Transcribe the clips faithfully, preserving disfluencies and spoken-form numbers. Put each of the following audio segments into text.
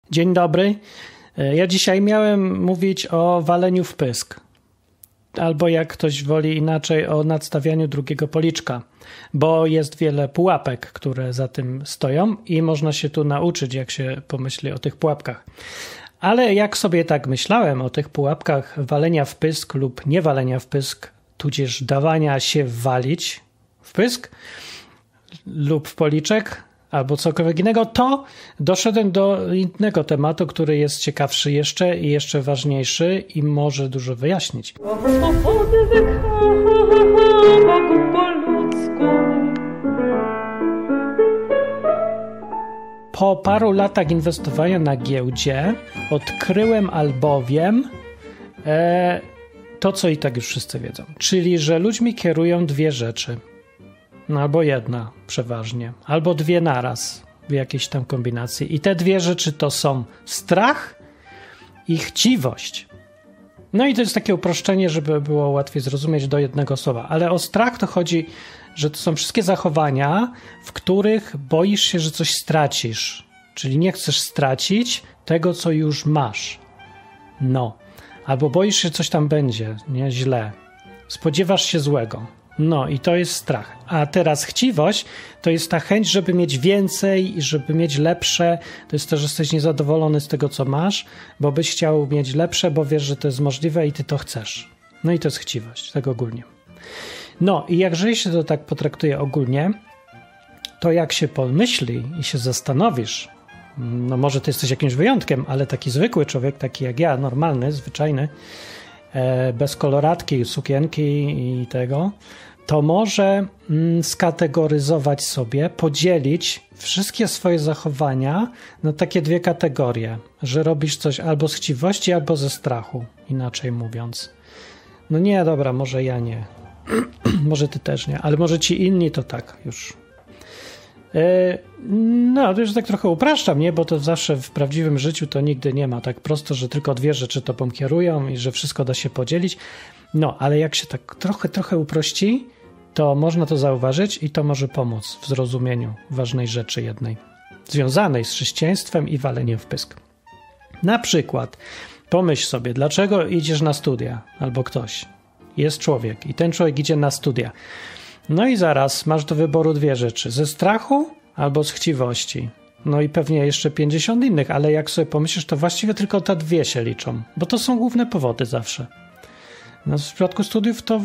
Dzień dobry. Ja dzisiaj miałem mówić o waleniu w pysk. Albo jak ktoś woli inaczej, o nadstawianiu drugiego policzka. Bo jest wiele pułapek, które za tym stoją i można się tu nauczyć, jak się pomyśli o tych pułapkach. Ale jak sobie tak myślałem o tych pułapkach walenia w pysk lub nie walenia w pysk, tudzież dawania się walić w pysk lub w policzek, albo cokolwiek innego, to doszedłem do innego tematu, który jest ciekawszy jeszcze i jeszcze ważniejszy i może dużo wyjaśnić. Po paru latach inwestowania na giełdzie odkryłem albowiem e, to, co i tak już wszyscy wiedzą. Czyli, że ludźmi kierują dwie rzeczy. No, albo jedna przeważnie, albo dwie naraz w jakiejś tam kombinacji. I te dwie rzeczy to są strach i chciwość. No i to jest takie uproszczenie, żeby było łatwiej zrozumieć do jednego słowa. Ale o strach to chodzi, że to są wszystkie zachowania, w których boisz się, że coś stracisz. Czyli nie chcesz stracić tego, co już masz. No. Albo boisz się, że coś tam będzie, nie? Źle. Spodziewasz się złego. No i to jest strach. A teraz chciwość to jest ta chęć, żeby mieć więcej i żeby mieć lepsze. To jest to, że jesteś niezadowolony z tego, co masz, bo byś chciał mieć lepsze, bo wiesz, że to jest możliwe i ty to chcesz. No i to jest chciwość, tak ogólnie. No i jeżeli się to tak potraktuje ogólnie, to jak się pomyśli i się zastanowisz, no może ty jesteś jakimś wyjątkiem, ale taki zwykły człowiek, taki jak ja, normalny, zwyczajny, bez koloratki, sukienki i tego, to może skategoryzować sobie, podzielić wszystkie swoje zachowania na takie dwie kategorie, że robisz coś albo z chciwości, albo ze strachu, inaczej mówiąc. No nie, dobra, może ja nie. Może ty też nie, ale może ci inni to tak już. No, to już tak trochę upraszczam, nie? Bo to zawsze w prawdziwym życiu to nigdy nie ma tak prosto, że tylko dwie rzeczy tobą kierują i że wszystko da się podzielić. No, ale jak się tak trochę, trochę uprości, to można to zauważyć i to może pomóc w zrozumieniu ważnej rzeczy jednej, związanej z chrześcijaństwem i waleniem w pysk. Na przykład, pomyśl sobie, dlaczego idziesz na studia, albo ktoś. Jest człowiek i ten człowiek idzie na studia. No i zaraz masz do wyboru dwie rzeczy. Ze strachu albo z chciwości. No i pewnie jeszcze pięćdziesiąt innych, ale jak sobie pomyślisz, to właściwie tylko te dwie się liczą. Bo to są główne powody zawsze. No w przypadku studiów to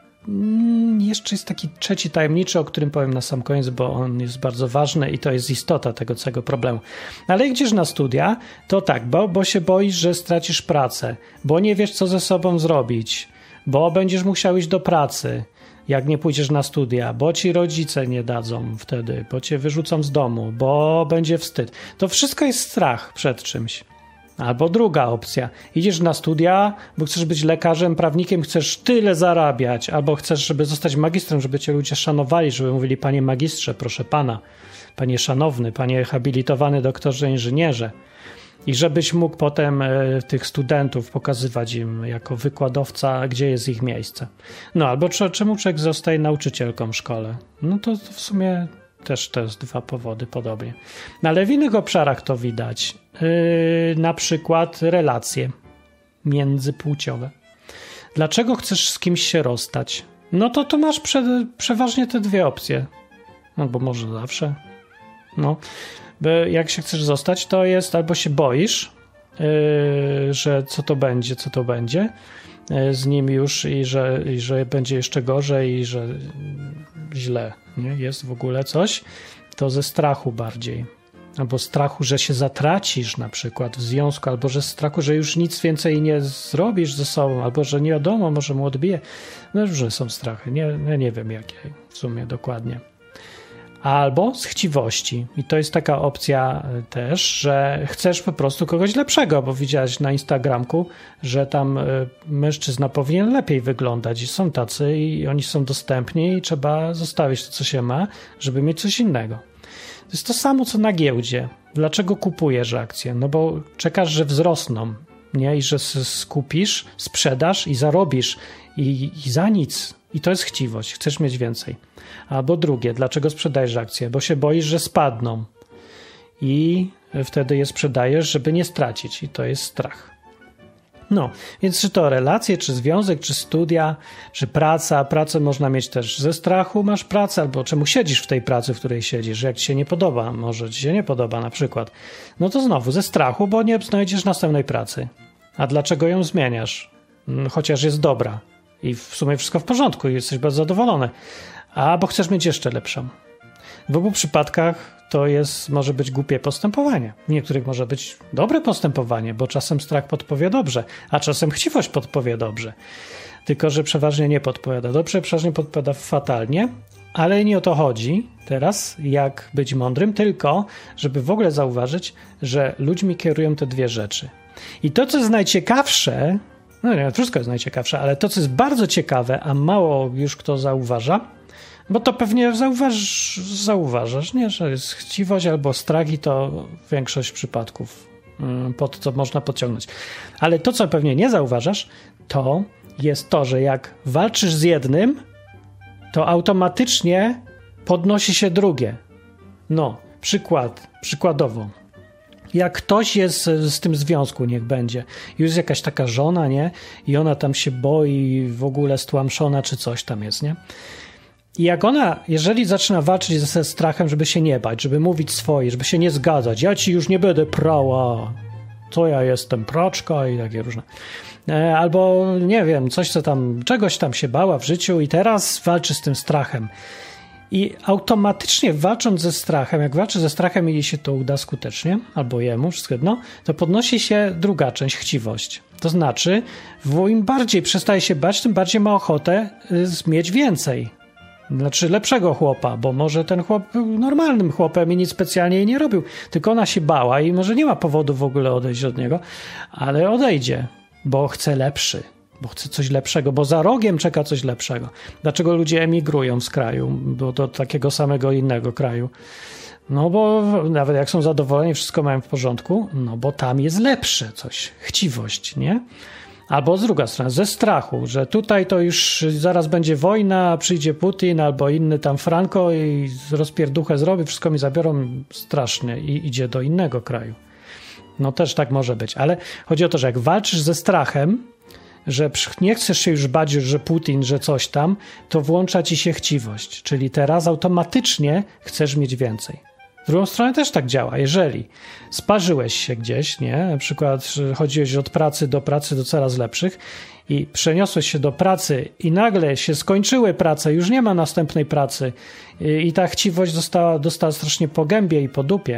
mm, jeszcze jest taki trzeci tajemniczy, o którym powiem na sam koniec, bo on jest bardzo ważny i to jest istota tego całego problemu. Ale jak idziesz na studia, to tak, bo, bo się boisz, że stracisz pracę, bo nie wiesz, co ze sobą zrobić, bo będziesz musiał iść do pracy, jak nie pójdziesz na studia, bo ci rodzice nie dadzą wtedy, bo cię wyrzucą z domu, bo będzie wstyd. To wszystko jest strach przed czymś. Albo druga opcja. Idziesz na studia, bo chcesz być lekarzem, prawnikiem, chcesz tyle zarabiać, albo chcesz, żeby zostać magistrem, żeby cię ludzie szanowali, żeby mówili: panie magistrze, proszę pana, panie szanowny, panie habilitowany doktorze inżynierze. I żebyś mógł potem e, tych studentów pokazywać im jako wykładowca, gdzie jest ich miejsce. No albo czy, czemu człowiek zostaje nauczycielką w szkole? No to, to w sumie też to jest dwa powody podobnie. No, ale w innych obszarach to widać. Yy, na przykład relacje międzypłciowe. Dlaczego chcesz z kimś się rozstać? No to tu masz prze, przeważnie te dwie opcje. Albo może zawsze. No. Bo jak się chcesz zostać, to jest albo się boisz, yy, że co to będzie, co to będzie yy, z nim już i że, i że będzie jeszcze gorzej i że źle, nie? Jest w ogóle coś, to ze strachu bardziej. Albo strachu, że się zatracisz na przykład w związku, albo że strachu, że już nic więcej nie zrobisz ze sobą, albo że nie wiadomo, może mu odbije. No różne są strachy, nie, ja nie wiem jakie w sumie dokładnie. Albo z chciwości. I to jest taka opcja też, że chcesz po prostu kogoś lepszego, bo widziałeś na Instagramku, że tam mężczyzna powinien lepiej wyglądać i są tacy i oni są dostępni i trzeba zostawić to, co się ma, żeby mieć coś innego. To jest to samo, co na giełdzie. Dlaczego kupujesz akcje? No bo czekasz, że wzrosną, nie? I że skupisz, sprzedasz i zarobisz i, i za nic. I to jest chciwość. Chcesz mieć więcej. Albo drugie, dlaczego sprzedajesz akcje? Bo się boisz, że spadną. I wtedy je sprzedajesz, żeby nie stracić i to jest strach. No, więc czy to relacje, czy związek, czy studia, czy praca. Pracę można mieć też ze strachu, masz pracę, albo czemu siedzisz w tej pracy, w której siedzisz, jak ci się nie podoba, może ci się nie podoba na przykład. No to znowu ze strachu, bo nie znajdziesz następnej pracy. A dlaczego ją zmieniasz? Chociaż jest dobra i w sumie wszystko w porządku i jesteś bardzo zadowolony. A bo chcesz mieć jeszcze lepszą. W obu przypadkach to jest, może być głupie postępowanie. W niektórych może być dobre postępowanie, bo czasem strach podpowie dobrze, a czasem chciwość podpowie dobrze. Tylko że przeważnie nie podpowiada dobrze, przeważnie podpowiada fatalnie, ale nie o to chodzi teraz, jak być mądrym, tylko żeby w ogóle zauważyć, że ludźmi kierują te dwie rzeczy. I to, co jest najciekawsze, no nie, wszystko jest najciekawsze, ale to, co jest bardzo ciekawe, a mało już kto zauważa, bo to pewnie zauważ, zauważasz, nie, że jest chciwość albo strach i to większość przypadków pod to można podciągnąć. Ale to, co pewnie nie zauważasz, to jest to, że jak walczysz z jednym, to automatycznie podnosi się drugie. No, przykład, przykładowo. Jak ktoś jest z tym związku, niech będzie, już jest jakaś taka żona, nie? I ona tam się boi, w ogóle stłamszona, czy coś tam jest, nie? I jak ona, jeżeli zaczyna walczyć ze strachem, żeby się nie bać, żeby mówić swoje, żeby się nie zgadzać, ja ci już nie będę prała, to ja jestem praczka i takie różne. Albo nie wiem, coś co tam, czegoś tam się bała w życiu i teraz walczy z tym strachem. I automatycznie walcząc ze strachem, jak walczy ze strachem i jej się to uda skutecznie, albo jemu, wszystko jedno, to podnosi się druga część, chciwość. To znaczy, im bardziej przestaje się bać, tym bardziej ma ochotę mieć więcej. Znaczy lepszego chłopa, bo może ten chłop był normalnym chłopem i nic specjalnie jej nie robił, tylko ona się bała i może nie ma powodu w ogóle odejść od niego, ale odejdzie, bo chce lepszy, bo chce coś lepszego, bo za rogiem czeka coś lepszego. Dlaczego ludzie emigrują z kraju, bo do takiego samego innego kraju? No bo nawet jak są zadowoleni, wszystko mają w porządku, no bo tam jest lepsze coś, chciwość, nie? Albo z drugiej strony, ze strachu, że tutaj to już zaraz będzie wojna, przyjdzie Putin albo inny tam Franco i rozpierduchę zrobi, wszystko mi zabiorą strasznie i idzie do innego kraju. No też tak może być, ale chodzi o to, że jak walczysz ze strachem, że nie chcesz się już bać, że Putin, że coś tam, to włącza ci się chciwość, czyli teraz automatycznie chcesz mieć więcej. W drugą stronę też tak działa. Jeżeli sparzyłeś się gdzieś, nie, na przykład chodziłeś od pracy do pracy do coraz lepszych i przeniosłeś się do pracy i nagle się skończyły prace, już nie ma następnej pracy i, i ta chciwość została, dostała strasznie po gębie i po dupie.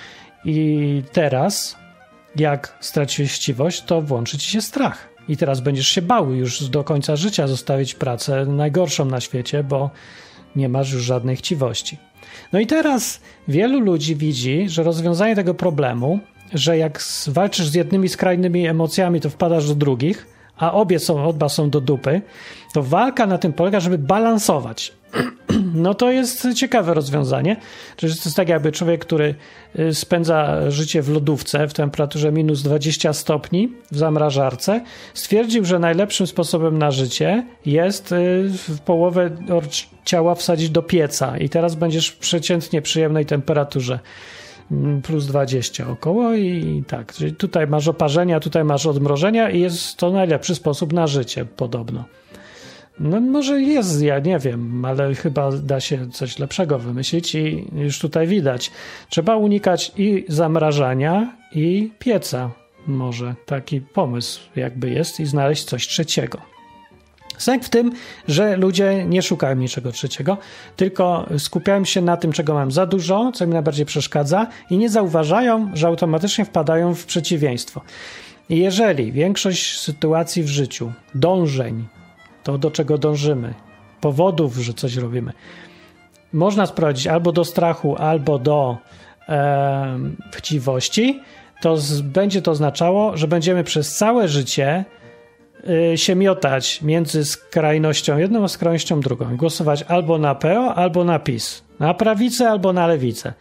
I teraz, jak straciłeś chciwość, to włączy ci się strach. I teraz będziesz się bał już do końca życia zostawić pracę najgorszą na świecie, bo nie masz już żadnej chciwości. No i teraz wielu ludzi widzi, że rozwiązanie tego problemu, że jak walczysz z jednymi skrajnymi emocjami, to wpadasz do drugich, a obie są, oba są do dupy, to walka na tym polega, żeby balansować. No to jest ciekawe rozwiązanie. To jest tak jakby człowiek, który spędza życie w lodówce w temperaturze minus dwadzieścia stopni w zamrażarce, stwierdził, że najlepszym sposobem na życie jest w połowę ciała wsadzić do pieca i teraz będziesz w przeciętnie przyjemnej temperaturze plus dwadzieścia około i tak. Czyli tutaj masz oparzenia, tutaj masz odmrożenia i jest to najlepszy sposób na życie podobno. No może jest, ja nie wiem, ale chyba da się coś lepszego wymyślić i już tutaj widać. Trzeba unikać i zamrażania, i pieca. Może taki pomysł jakby jest i znaleźć coś trzeciego. Sęk w tym, że ludzie nie szukają niczego trzeciego, tylko skupiają się na tym, czego mam za dużo, co im najbardziej przeszkadza i nie zauważają, że automatycznie wpadają w przeciwieństwo. I jeżeli większość sytuacji w życiu, dążeń, to do czego dążymy, powodów, że coś robimy, można sprowadzić albo do strachu, albo do e, chciwości, to z, będzie to oznaczało, że będziemy przez całe życie y, się miotać między skrajnością jedną a skrajnością drugą. Głosować albo na P O, albo na PiS. Na prawicę, albo na lewicę.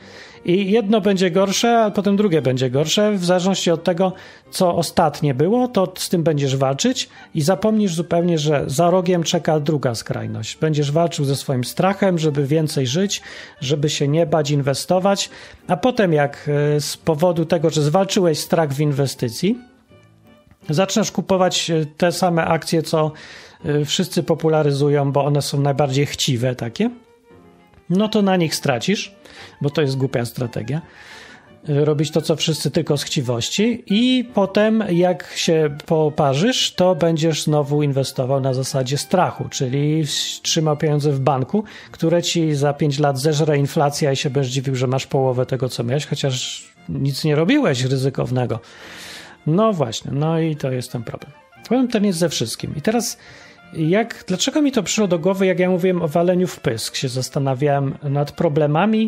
I jedno będzie gorsze, a potem drugie będzie gorsze. W zależności od tego, co ostatnie było, to z tym będziesz walczyć i zapomnisz zupełnie, że za rogiem czeka druga skrajność. Będziesz walczył ze swoim strachem, żeby więcej żyć, żeby się nie bać, inwestować, a potem jak z powodu tego, że zwalczyłeś strach w inwestycji, zaczynasz kupować te same akcje, co wszyscy popularyzują, bo one są najbardziej chciwe takie, no to na nich stracisz, bo to jest głupia strategia. Robić to, co wszyscy, tylko z chciwości i potem jak się poparzysz, to będziesz znowu inwestował na zasadzie strachu, czyli trzymał pieniądze w banku, które ci za pięć lat zeżre inflacja i się będziesz dziwił, że masz połowę tego, co miałeś, chociaż nic nie robiłeś ryzykownego. No właśnie, no i to jest ten problem. Problem ten jest ze wszystkim. I teraz jak, dlaczego mi to przyszło do głowy, jak ja mówiłem o waleniu w pysk, się zastanawiałem nad problemami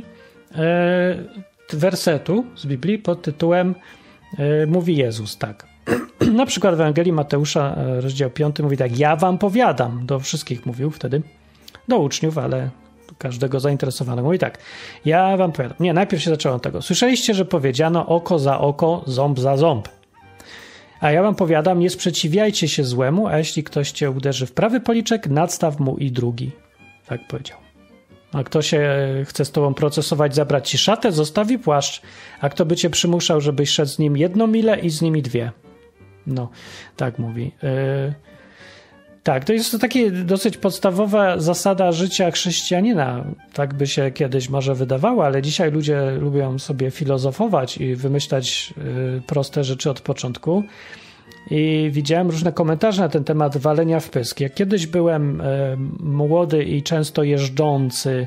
e, wersetu z Biblii pod tytułem e, mówi Jezus tak. Na przykład w Ewangelii Mateusza, rozdział piąty mówi tak, ja wam powiadam, do wszystkich mówił wtedy, do uczniów, ale każdego zainteresowanego. Mówi tak, ja wam powiadam. Nie, najpierw się zaczęło od tego. Słyszeliście, że powiedziano oko za oko, ząb za ząb. A ja wam powiadam, nie sprzeciwiajcie się złemu, a jeśli ktoś cię uderzy w prawy policzek, nadstaw mu i drugi. Tak powiedział. A kto się chce z tobą procesować, zabrać ci szatę, zostawi płaszcz. A kto by cię przymuszał, żebyś szedł z nim jedną milę i z nimi dwie. No, tak mówi. Yy... Tak, to jest to taka dosyć podstawowa zasada życia chrześcijanina. Tak by się kiedyś może wydawało, ale dzisiaj ludzie lubią sobie filozofować i wymyślać y, proste rzeczy od początku. I widziałem różne komentarze na ten temat walenia w pysk. Jak kiedyś byłem y, młody i często jeżdżący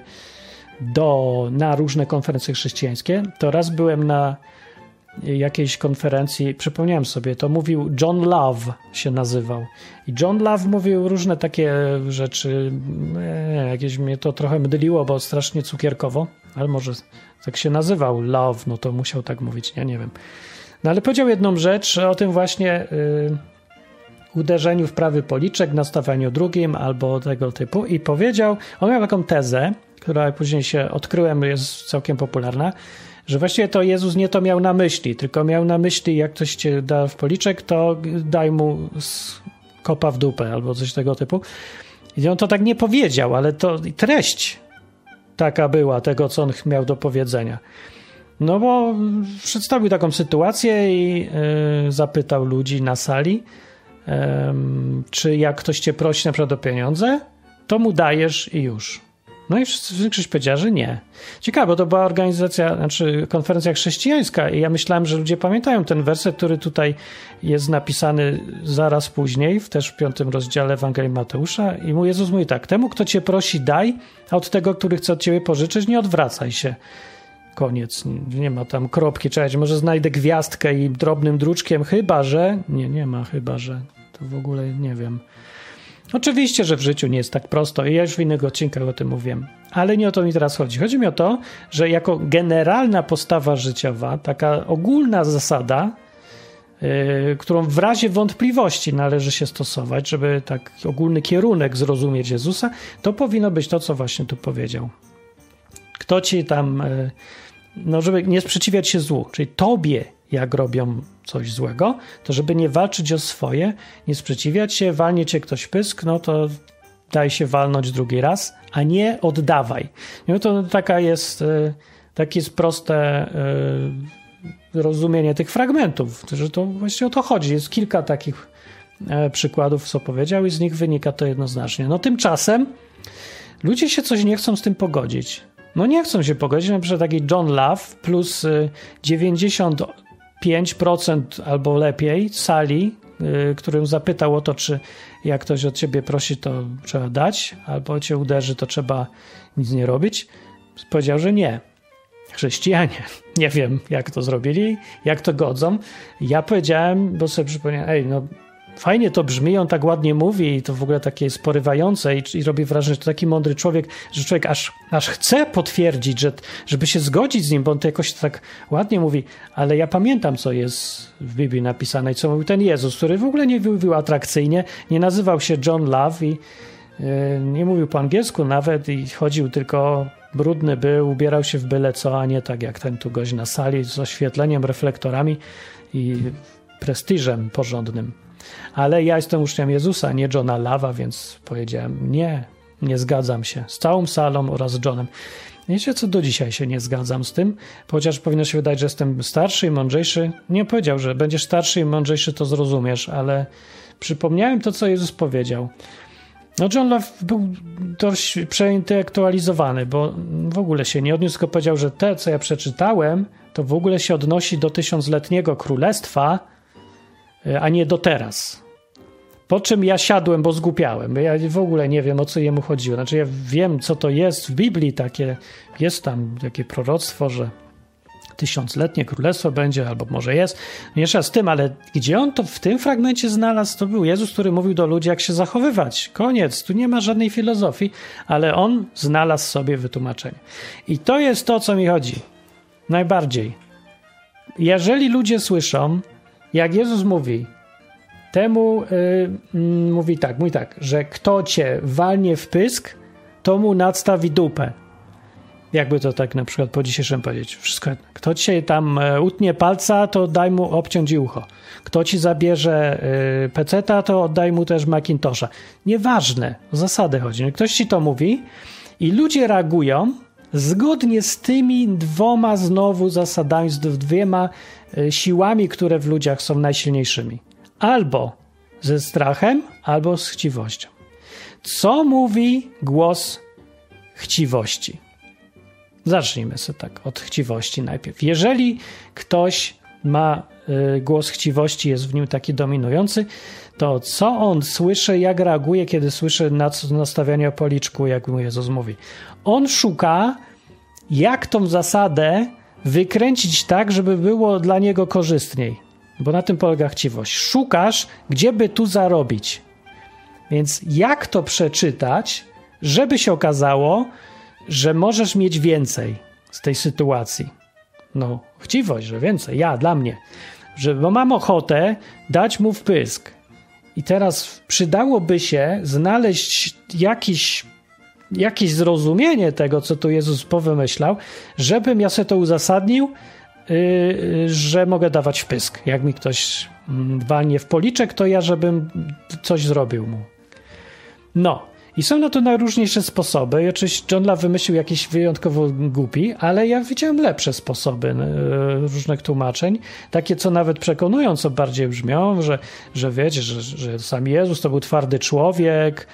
do, na różne konferencje chrześcijańskie, to raz byłem na jakiejś konferencji, przypomniałem sobie, to mówił John Love się nazywał. I John Love mówił różne takie rzeczy, e, jakieś mnie to trochę mdliło, bo strasznie cukierkowo, ale może tak się nazywał Love, no to musiał tak mówić, ja nie wiem. No ale powiedział jedną rzecz o tym właśnie y, uderzeniu w prawy policzek, nastawianiu drugim albo tego typu i powiedział, on miał taką tezę, która później się odkryłem, jest całkiem popularna, że właściwie to Jezus nie to miał na myśli, tylko miał na myśli, jak ktoś cię da w policzek, to daj mu kopa w dupę albo coś tego typu. I on to tak nie powiedział, ale to treść taka była tego, co on miał do powiedzenia. No bo przedstawił taką sytuację i yy, zapytał ludzi na sali, yy, czy jak ktoś cię prosi na przykład o pieniądze, to mu dajesz i już. No i większość powiedziała, że nie. Ciekawe, bo to była organizacja, znaczy konferencja chrześcijańska i ja myślałem, że ludzie pamiętają ten werset, który tutaj jest napisany zaraz później, w też w piątym rozdziale Ewangelii Mateusza i mu Jezus mówi tak, temu, kto cię prosi, daj, a od tego, który chce od ciebie pożyczyć, nie odwracaj się. Koniec. Nie, nie ma tam kropki, czekać, może znajdę gwiazdkę i drobnym druczkiem, chyba, że... Nie, nie ma chyba, że... To w ogóle nie wiem... Oczywiście, że w życiu nie jest tak prosto i ja już w innych odcinkach o tym mówiłem, ale nie o to mi teraz chodzi. Chodzi mi o to, że jako generalna postawa życiowa, taka ogólna zasada, yy, którą w razie wątpliwości należy się stosować, żeby tak ogólny kierunek zrozumieć Jezusa, to powinno być to, co właśnie tu powiedział. Kto ci tam, yy, no żeby nie sprzeciwiać się złu, czyli tobie, jak robią coś złego, to żeby nie walczyć o swoje, nie sprzeciwiać się, walnie cię ktoś w pysk, no to daj się walnąć drugi raz, a nie oddawaj. No to taka jest, takie jest proste rozumienie tych fragmentów, że to właściwie o to chodzi. Jest kilka takich przykładów, co powiedział i z nich wynika to jednoznacznie. No tymczasem ludzie się coś nie chcą z tym pogodzić. No nie chcą się pogodzić, na przykład taki John Love plus dziewięćdziesiąt pięć procent albo lepiej sali, yy, którym zapytał o to, czy jak ktoś od ciebie prosi, to trzeba dać, albo cię uderzy, to trzeba nic nie robić, powiedział, że nie. Chrześcijanie, nie wiem, jak to zrobili, jak to godzą. Ja powiedziałem, bo sobie przypomniałem, ej, no fajnie to brzmi, on tak ładnie mówi i to w ogóle takie jest porywające i, i robi wrażenie, że to taki mądry człowiek, że człowiek aż, aż chce potwierdzić, że, żeby się zgodzić z nim, bo on to jakoś tak ładnie mówi, ale ja pamiętam, co jest w Biblii napisane i co mówił ten Jezus, który w ogóle nie mówił atrakcyjnie, nie nazywał się John Love i yy, nie mówił po angielsku nawet i chodził tylko brudny był, ubierał się w byle co, a nie tak jak ten tu gość na sali z oświetleniem, reflektorami i prestiżem porządnym. Ale ja jestem uczniem Jezusa, nie Johna Lawa, więc powiedziałem nie, nie zgadzam się z całą salą oraz Johnem. Wiecie co, do dzisiaj się nie zgadzam z tym, chociaż powinno się wydać, że jestem starszy i mądrzejszy. Nie powiedział, że będziesz starszy i mądrzejszy, to zrozumiesz, ale przypomniałem to, co Jezus powiedział. No John Love był dość przeintelektualizowany, bo w ogóle się nie odniósł, tylko powiedział, że te, co ja przeczytałem, to w ogóle się odnosi do tysiącletniego królestwa, a nie do teraz. Po czym ja siadłem, bo zgłupiałem. Ja w ogóle nie wiem, o co jemu chodziło. Znaczy ja wiem, co to jest w Biblii, takie, jest tam takie proroctwo, że tysiącletnie królestwo będzie, albo może jest. Jeszcze z tym, ale gdzie on to w tym fragmencie znalazł? To był Jezus, który mówił do ludzi, jak się zachowywać. Koniec, tu nie ma żadnej filozofii, ale on znalazł sobie wytłumaczenie. I to jest to, o co mi chodzi. Najbardziej. Jeżeli ludzie słyszą, jak Jezus mówi, temu yy, mówi tak, mówi tak, że kto cię walnie w pysk, to mu nadstawi dupę. Jakby to tak na przykład po dzisiejszym powiedzieć. Wszystko, kto ci tam utnie palca, to daj mu obciąć ucho. Kto ci zabierze yy, peceta, to oddaj mu też Macintosha. Nieważne, o zasady chodzi. Ktoś ci to mówi i ludzie reagują zgodnie z tymi dwoma znowu zasadami, z dwiema yy, siłami, które w ludziach są najsilniejszymi. Albo ze strachem, albo z chciwością. Co mówi głos chciwości? Zacznijmy sobie tak od chciwości najpierw. Jeżeli ktoś ma y, głos chciwości, jest w nim taki dominujący, to co on słyszy, jak reaguje, kiedy słyszy nastawianie o policzku, jak mu Jezus mówi? On szuka, jak tą zasadę wykręcić tak, żeby było dla niego korzystniej. Bo na tym polega chciwość. Szukasz, gdzie by tu zarobić. Więc jak to przeczytać, żeby się okazało, że możesz mieć więcej z tej sytuacji? No, chciwość, że więcej. Ja, dla mnie. Że, bo mam ochotę dać mu wpysk. I teraz przydałoby się znaleźć jakiś, jakieś zrozumienie tego, co tu Jezus powymyślał, żebym ja sobie to uzasadnił, Yy, że mogę dawać wpysk. Jak mi ktoś walnie w policzek, to ja, żebym coś zrobił mu. No. I są na to najróżniejsze sposoby. I oczywiście John Love wymyślił jakiś wyjątkowo głupi, ale ja widziałem lepsze sposoby yy, różnych tłumaczeń. Takie, co nawet przekonująco bardziej brzmią, że, że wiecie, że, że sam Jezus to był twardy człowiek,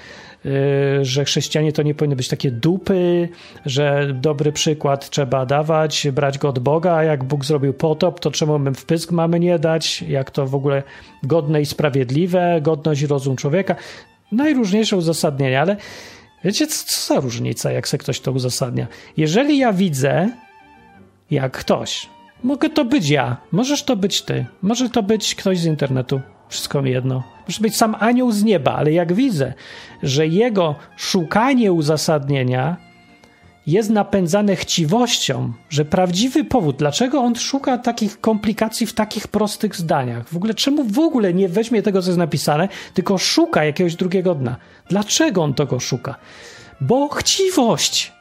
że chrześcijanie to nie powinny być takie dupy, że dobry przykład trzeba dawać, brać go od Boga, a jak Bóg zrobił potop, to czemu my wpysk mamy nie dać, jak to w ogóle godne i sprawiedliwe, godność i rozum człowieka. Najróżniejsze uzasadnienia, ale wiecie, co, co za różnica, jak se ktoś to uzasadnia? Jeżeli ja widzę, jak ktoś, mogę to być ja, możesz to być ty, może to być ktoś z internetu, wszystko mi jedno. Może być sam anioł z nieba, ale jak widzę, że jego szukanie uzasadnienia jest napędzane chciwością, że prawdziwy powód, dlaczego on szuka takich komplikacji w takich prostych zdaniach, w ogóle czemu w ogóle nie weźmie tego, co jest napisane, tylko szuka jakiegoś drugiego dna. Dlaczego on tego szuka? Bo chciwość.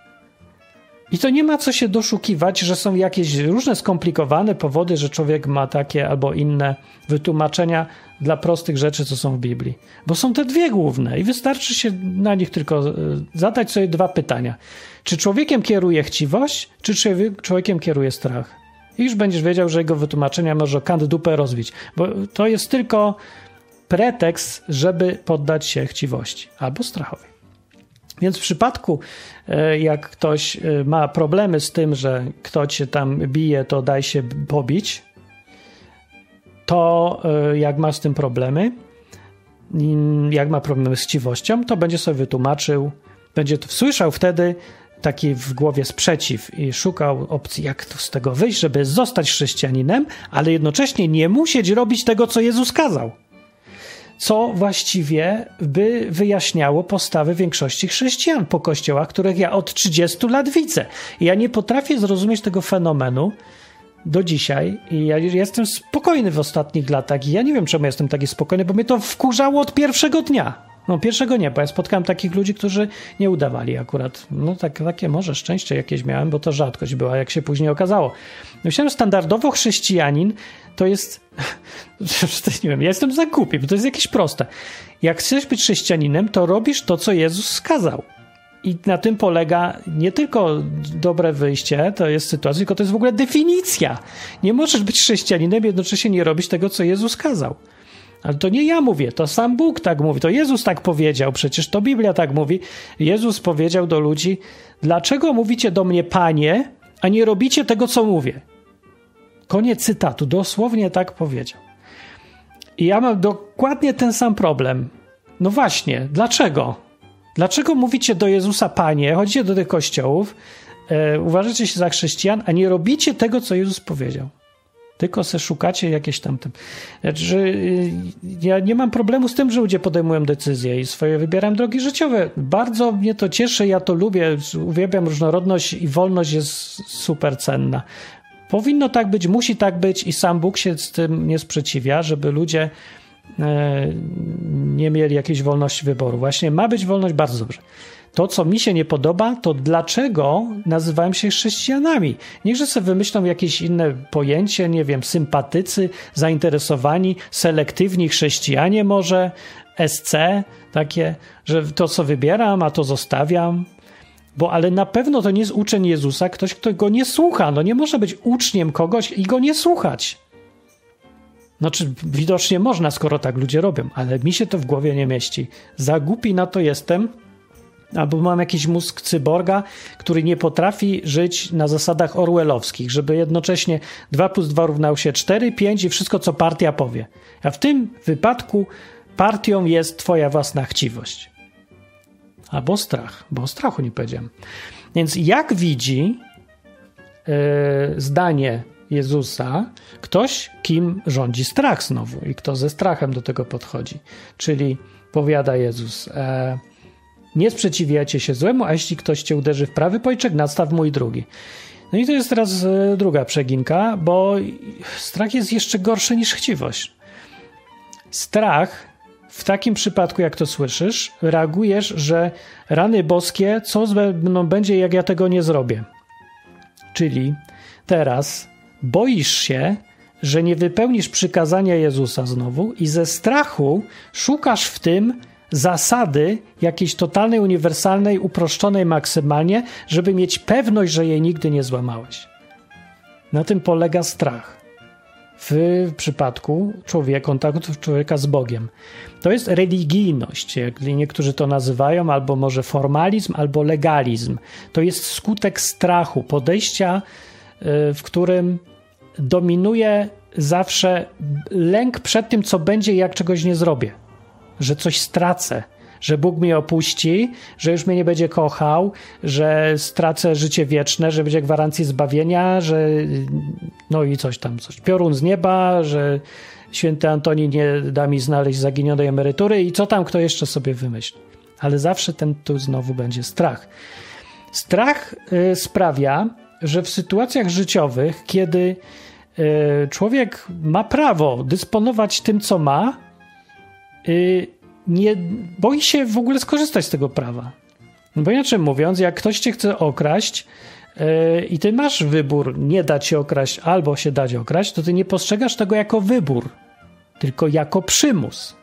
I to nie ma co się doszukiwać, że są jakieś różne skomplikowane powody, że człowiek ma takie albo inne wytłumaczenia dla prostych rzeczy, co są w Biblii. Bo są te dwie główne i wystarczy się na nich tylko zadać sobie dwa pytania. Czy człowiekiem kieruje chciwość, czy człowiekiem kieruje strach? I już będziesz wiedział, że jego wytłumaczenia może kant dupę rozbić, bo to jest tylko pretekst, żeby poddać się chciwości albo strachowi. Więc w przypadku, jak ktoś ma problemy z tym, że ktoś się tam bije, to daj się pobić, to jak ma z tym problemy, jak ma problemy z chciwością, to będzie sobie wytłumaczył, będzie to słyszał wtedy taki w głowie sprzeciw i szukał opcji, jak z tego wyjść, żeby zostać chrześcijaninem, ale jednocześnie nie musieć robić tego, co Jezus kazał. Co właściwie by wyjaśniało postawy większości chrześcijan po kościołach, których ja od trzydziestu lat widzę. I ja nie potrafię zrozumieć tego fenomenu do dzisiaj i ja jestem spokojny w ostatnich latach i ja nie wiem, czemu jestem taki spokojny, bo mnie to wkurzało od pierwszego dnia. No pierwszego nie, bo ja spotkałem takich ludzi, którzy nie udawali akurat. No tak, takie może szczęście jakieś miałem, bo to rzadkość była, jak się później okazało. Myślałem, że standardowo chrześcijanin to jest... nie wiem, ja jestem za głupi, bo to jest jakieś proste. Jak chcesz być chrześcijaninem, to robisz to, co Jezus skazał. I na tym polega nie tylko dobre wyjście, to jest sytuacja, tylko to jest w ogóle definicja. Nie możesz być chrześcijaninem, jednocześnie nie robić tego, co Jezus kazał. Ale to nie ja mówię, to sam Bóg tak mówi, to Jezus tak powiedział, przecież to Biblia tak mówi. Jezus powiedział do ludzi, dlaczego mówicie do mnie Panie, a nie robicie tego, co mówię? Koniec cytatu, dosłownie tak powiedział. I ja mam dokładnie ten sam problem. No właśnie, dlaczego? Dlaczego mówicie do Jezusa Panie, chodzicie do tych kościołów, e, uważacie się za chrześcijan, a nie robicie tego, co Jezus powiedział? Tylko se szukacie jakieś tam... tam. Znaczy, ja nie mam problemu z tym, że ludzie podejmują decyzje i swoje wybieram drogi życiowe. Bardzo mnie to cieszy, ja to lubię, uwielbiam różnorodność i wolność jest super cenna. Powinno tak być, musi tak być i sam Bóg się z tym nie sprzeciwia, żeby ludzie e, nie mieli jakiejś wolności wyboru. Właśnie ma być wolność, bardzo dobrze. To, co mi się nie podoba, to dlaczego nazywają się chrześcijanami? Niechże sobie wymyślą jakieś inne pojęcie, nie wiem, sympatycy, zainteresowani, selektywni chrześcijanie może, S C, takie, że to, co wybieram, a to zostawiam. Bo ale na pewno to nie jest uczeń Jezusa, ktoś, kto go nie słucha. No nie może być uczniem kogoś i go nie słuchać. Znaczy, widocznie można, skoro tak ludzie robią, ale mi się to w głowie nie mieści. Za głupi na to jestem, albo mam jakiś mózg cyborga, który nie potrafi żyć na zasadach orwellowskich, żeby jednocześnie dwa plus dwa równało się cztery, pięć i wszystko, co partia powie. A w tym wypadku partią jest twoja własna chciwość. Albo strach, bo o strachu nie powiedziałem. Więc jak widzi yy, zdanie Jezusa ktoś, kim rządzi strach znowu i kto ze strachem do tego podchodzi. Czyli powiada Jezus, e, nie sprzeciwiacie się złemu, a jeśli ktoś cię uderzy w prawy policzek, nadstaw mój drugi. No i to jest teraz e, druga przeginka, bo strach jest jeszcze gorszy niż chciwość. Strach, w takim przypadku, jak to słyszysz, reagujesz, że rany boskie, co no, będzie, jak ja tego nie zrobię. Czyli teraz boisz się, że nie wypełnisz przykazania Jezusa znowu i ze strachu szukasz w tym zasady jakiejś totalnej, uniwersalnej, uproszczonej maksymalnie, żeby mieć pewność, że jej nigdy nie złamałeś. Na tym polega strach. W przypadku człowieka, kontaktu człowieka z Bogiem. To jest religijność, jak niektórzy to nazywają, albo może formalizm, albo legalizm. To jest skutek strachu, podejścia, w którym dominuje zawsze lęk przed tym, co będzie, jak czegoś nie zrobię. Że coś stracę, że Bóg mnie opuści, że już mnie nie będzie kochał, że stracę życie wieczne, że będzie gwarancji zbawienia, że no i coś tam, coś. Piorun z nieba, że święty Antoni nie da mi znaleźć zaginionej emerytury i co tam kto jeszcze sobie wymyśli. Ale zawsze ten tu znowu będzie strach. Strach y, sprawia, że w sytuacjach życiowych, kiedy y, człowiek ma prawo dysponować tym, co ma, y, nie boi się w ogóle skorzystać z tego prawa. Bo inaczej mówiąc, jak ktoś cię chce okraść yy, i ty masz wybór nie dać się okraść albo się dać okraść, to ty nie postrzegasz tego jako wybór, tylko jako przymus.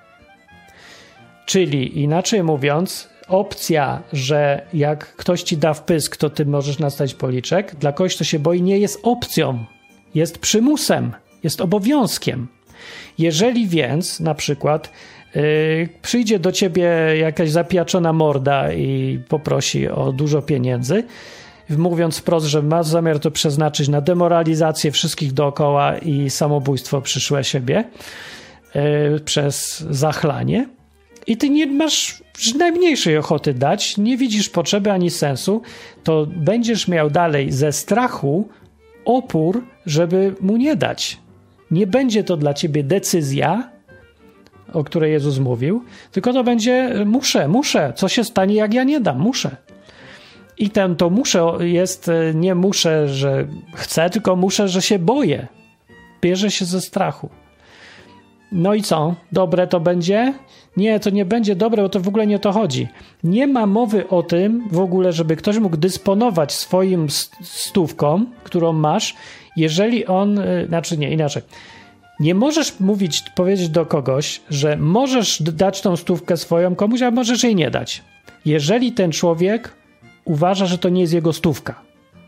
Czyli inaczej mówiąc, opcja, że jak ktoś ci da wpysk, to ty możesz nastawić policzek, dla kogoś, kto się boi, nie jest opcją, jest przymusem, jest obowiązkiem. Jeżeli więc na przykład Yy, przyjdzie do ciebie jakaś zapijaczona morda i poprosi o dużo pieniędzy, mówiąc wprost, że ma zamiar to przeznaczyć na demoralizację wszystkich dookoła i samobójstwo przyszłe siebie yy, przez zachlanie i ty nie masz najmniejszej ochoty dać, nie widzisz potrzeby ani sensu, to będziesz miał dalej ze strachu opór, żeby mu nie dać. Nie będzie to dla ciebie decyzja, o której Jezus mówił, tylko to będzie muszę, muszę, co się stanie, jak ja nie dam, muszę. I ten to muszę jest nie muszę, że chcę, tylko muszę, że się boję. Bierze się ze strachu. No i co? Dobre to będzie? Nie, to nie będzie dobre, bo to w ogóle nie o to chodzi. Nie ma mowy o tym w ogóle, żeby ktoś mógł dysponować swoim stówką, którą masz, jeżeli on, znaczy nie, inaczej. Nie możesz mówić, powiedzieć do kogoś, że możesz dać tą stówkę swoją komuś, a możesz jej nie dać. Jeżeli ten człowiek uważa, że to nie jest jego stówka.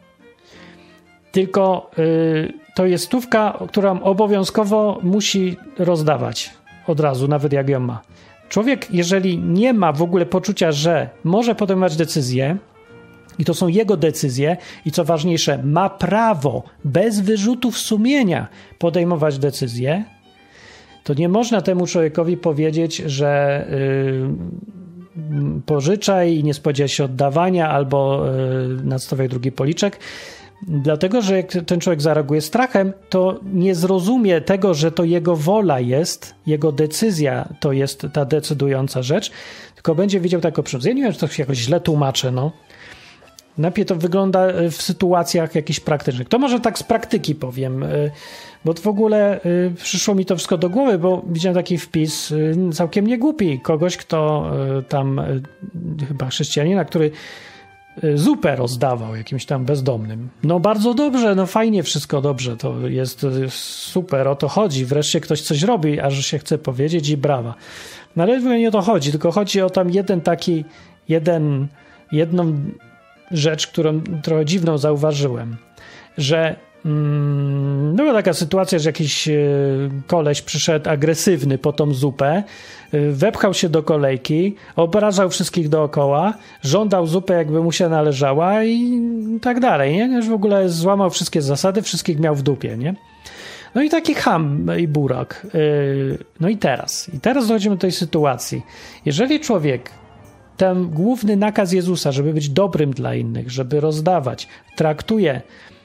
Tylko yy, to jest stówka, którą obowiązkowo musi rozdawać od razu, nawet jak ją ma. Człowiek, jeżeli nie ma w ogóle poczucia, że może podejmować decyzje i to są jego decyzje i co ważniejsze, ma prawo bez wyrzutów sumienia podejmować decyzje, to nie można temu człowiekowi powiedzieć, że yy, pożyczaj i nie spodziewaj się oddawania albo yy, nadstawiaj drugi policzek. Dlatego, że jak ten człowiek zareaguje strachem, to nie zrozumie tego, że to jego wola jest, jego decyzja to jest ta decydująca rzecz, tylko będzie widział tak o przymus. Ja nie wiem, czy to się jakoś źle tłumaczę, no. Najpierw to wygląda w sytuacjach jakichś praktycznych. To może tak z praktyki powiem, bo w ogóle przyszło mi to wszystko do głowy, bo widziałem taki wpis całkiem niegłupi. Kogoś, kto tam, chyba chrześcijanina, który zupę rozdawał jakimś tam bezdomnym. No bardzo dobrze, no fajnie, wszystko dobrze, to jest super, o to chodzi. Wreszcie ktoś coś robi, aż się chce powiedzieć i brawa. No ale nie o to chodzi, tylko chodzi o tam jeden taki, jeden, jedną rzecz, którą trochę dziwną zauważyłem, że mm, była taka sytuacja, że jakiś y, koleś przyszedł agresywny po tą zupę, y, wepchał się do kolejki, obrażał wszystkich dookoła, żądał zupę, jakby mu się należała i tak dalej, nie? Już w ogóle złamał wszystkie zasady, wszystkich miał w dupie, nie? No i taki cham i burak. Y, no i teraz, i teraz dochodzimy do tej sytuacji. Jeżeli człowiek ten główny nakaz Jezusa, żeby być dobrym dla innych, żeby rozdawać, traktuje